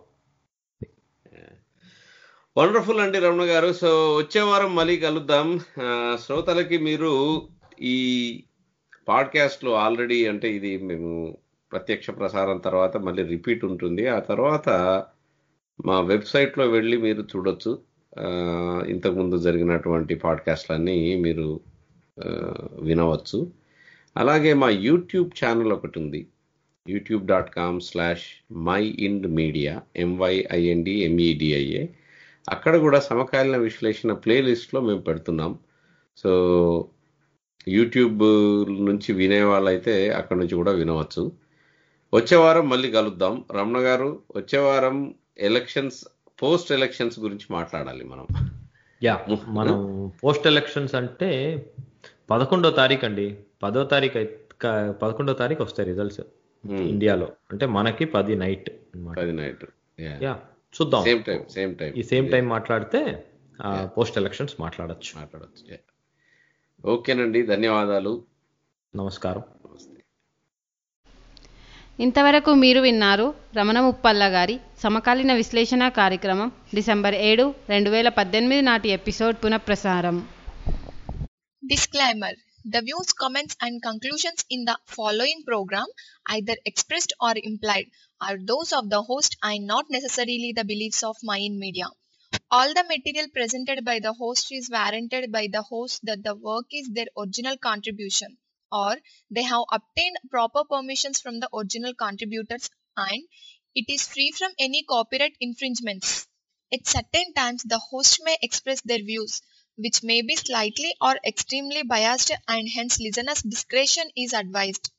Wonderful అండి రమణ గారు. సో వచ్చే వారం మళ్ళీ కలుద్దాం. ఆ, శ్రోతలకి మీరు ఈ పాడ్కాస్ట్ లో ఆల్రెడీ, అంటే ఇది మేము ప్రత్యక్ష ప్రసారం తర్వాత మళ్ళీ రిపీట్ ఉంటుంది. ఆ తర్వాత మా వెబ్సైట్ లో వెళ్ళి మీరు చూడొచ్చు. ఆ, ఇంతకుముందు జరిగినటువంటి పాడ్కాస్ట్లన్నీ మీరు ఆ, వినవచ్చు. అలాగే మా యూట్యూబ్ ఛానల్ ఒకటి ఉంది, YouTube dot com slash mind media, M Y I N D M E D I A. అక్కడ కూడా సమకాలీన విశ్లేషణ ప్లేలిస్ట్లో మేము పెడుతున్నాం. సో యూట్యూబ్ నుంచి వినే వాళ్ళైతే అక్కడ నుంచి కూడా వినవచ్చు. వచ్చే వారం మళ్ళీ కలుద్దాం. రమణ గారు, వచ్చే వారం ఎలక్షన్స్, పోస్ట్ ఎలక్షన్స్ గురించి మాట్లాడాలి మనం. యా, మనం పోస్ట్ ఎలక్షన్స్ అంటే పదకొండో తారీఖు అండి. పదో తారీఖు అయి- క- పదకొండో తారీఖు వస్తాయి రిజల్ట్స్ ఇండియాలో. అంటే మనకి పది నైట్ అన్నమాట. పది నైట్ యా, చూద్దాం. సేమ్ టైం సేమ్ టైం ఈ సేమ్ టైం మాట్లాడితే పోస్ట్ ఎలక్షన్స్ మాట్లాడచ్చు. మాట్లాడచ్చు. ఓకేనండి, ధన్యవాదాలు, నమస్కారం. ఇంతవరకు మీరు విన్నారు రమణ ముప్పల్ల గారి సమకాలీన విశ్లేషణ కార్యక్రమం డిసెంబర్ ఏడు రెండు వేల పద్దెనిమిది నాటి ఎపిసోడ్ పునఃప్రసారం. Disclaimer: the views, comments, and conclusions in the following program, either expressed or implied, are those of the host and not necessarily the beliefs of Mayan Media. All the material presented by the host is warranted by the host that the work is their original contribution, or they have obtained proper permissions from the original contributors, and it is free from any copyright infringements. At certain times, the host may express their views, which may be slightly or extremely biased, and hence listeners' discretion is advised.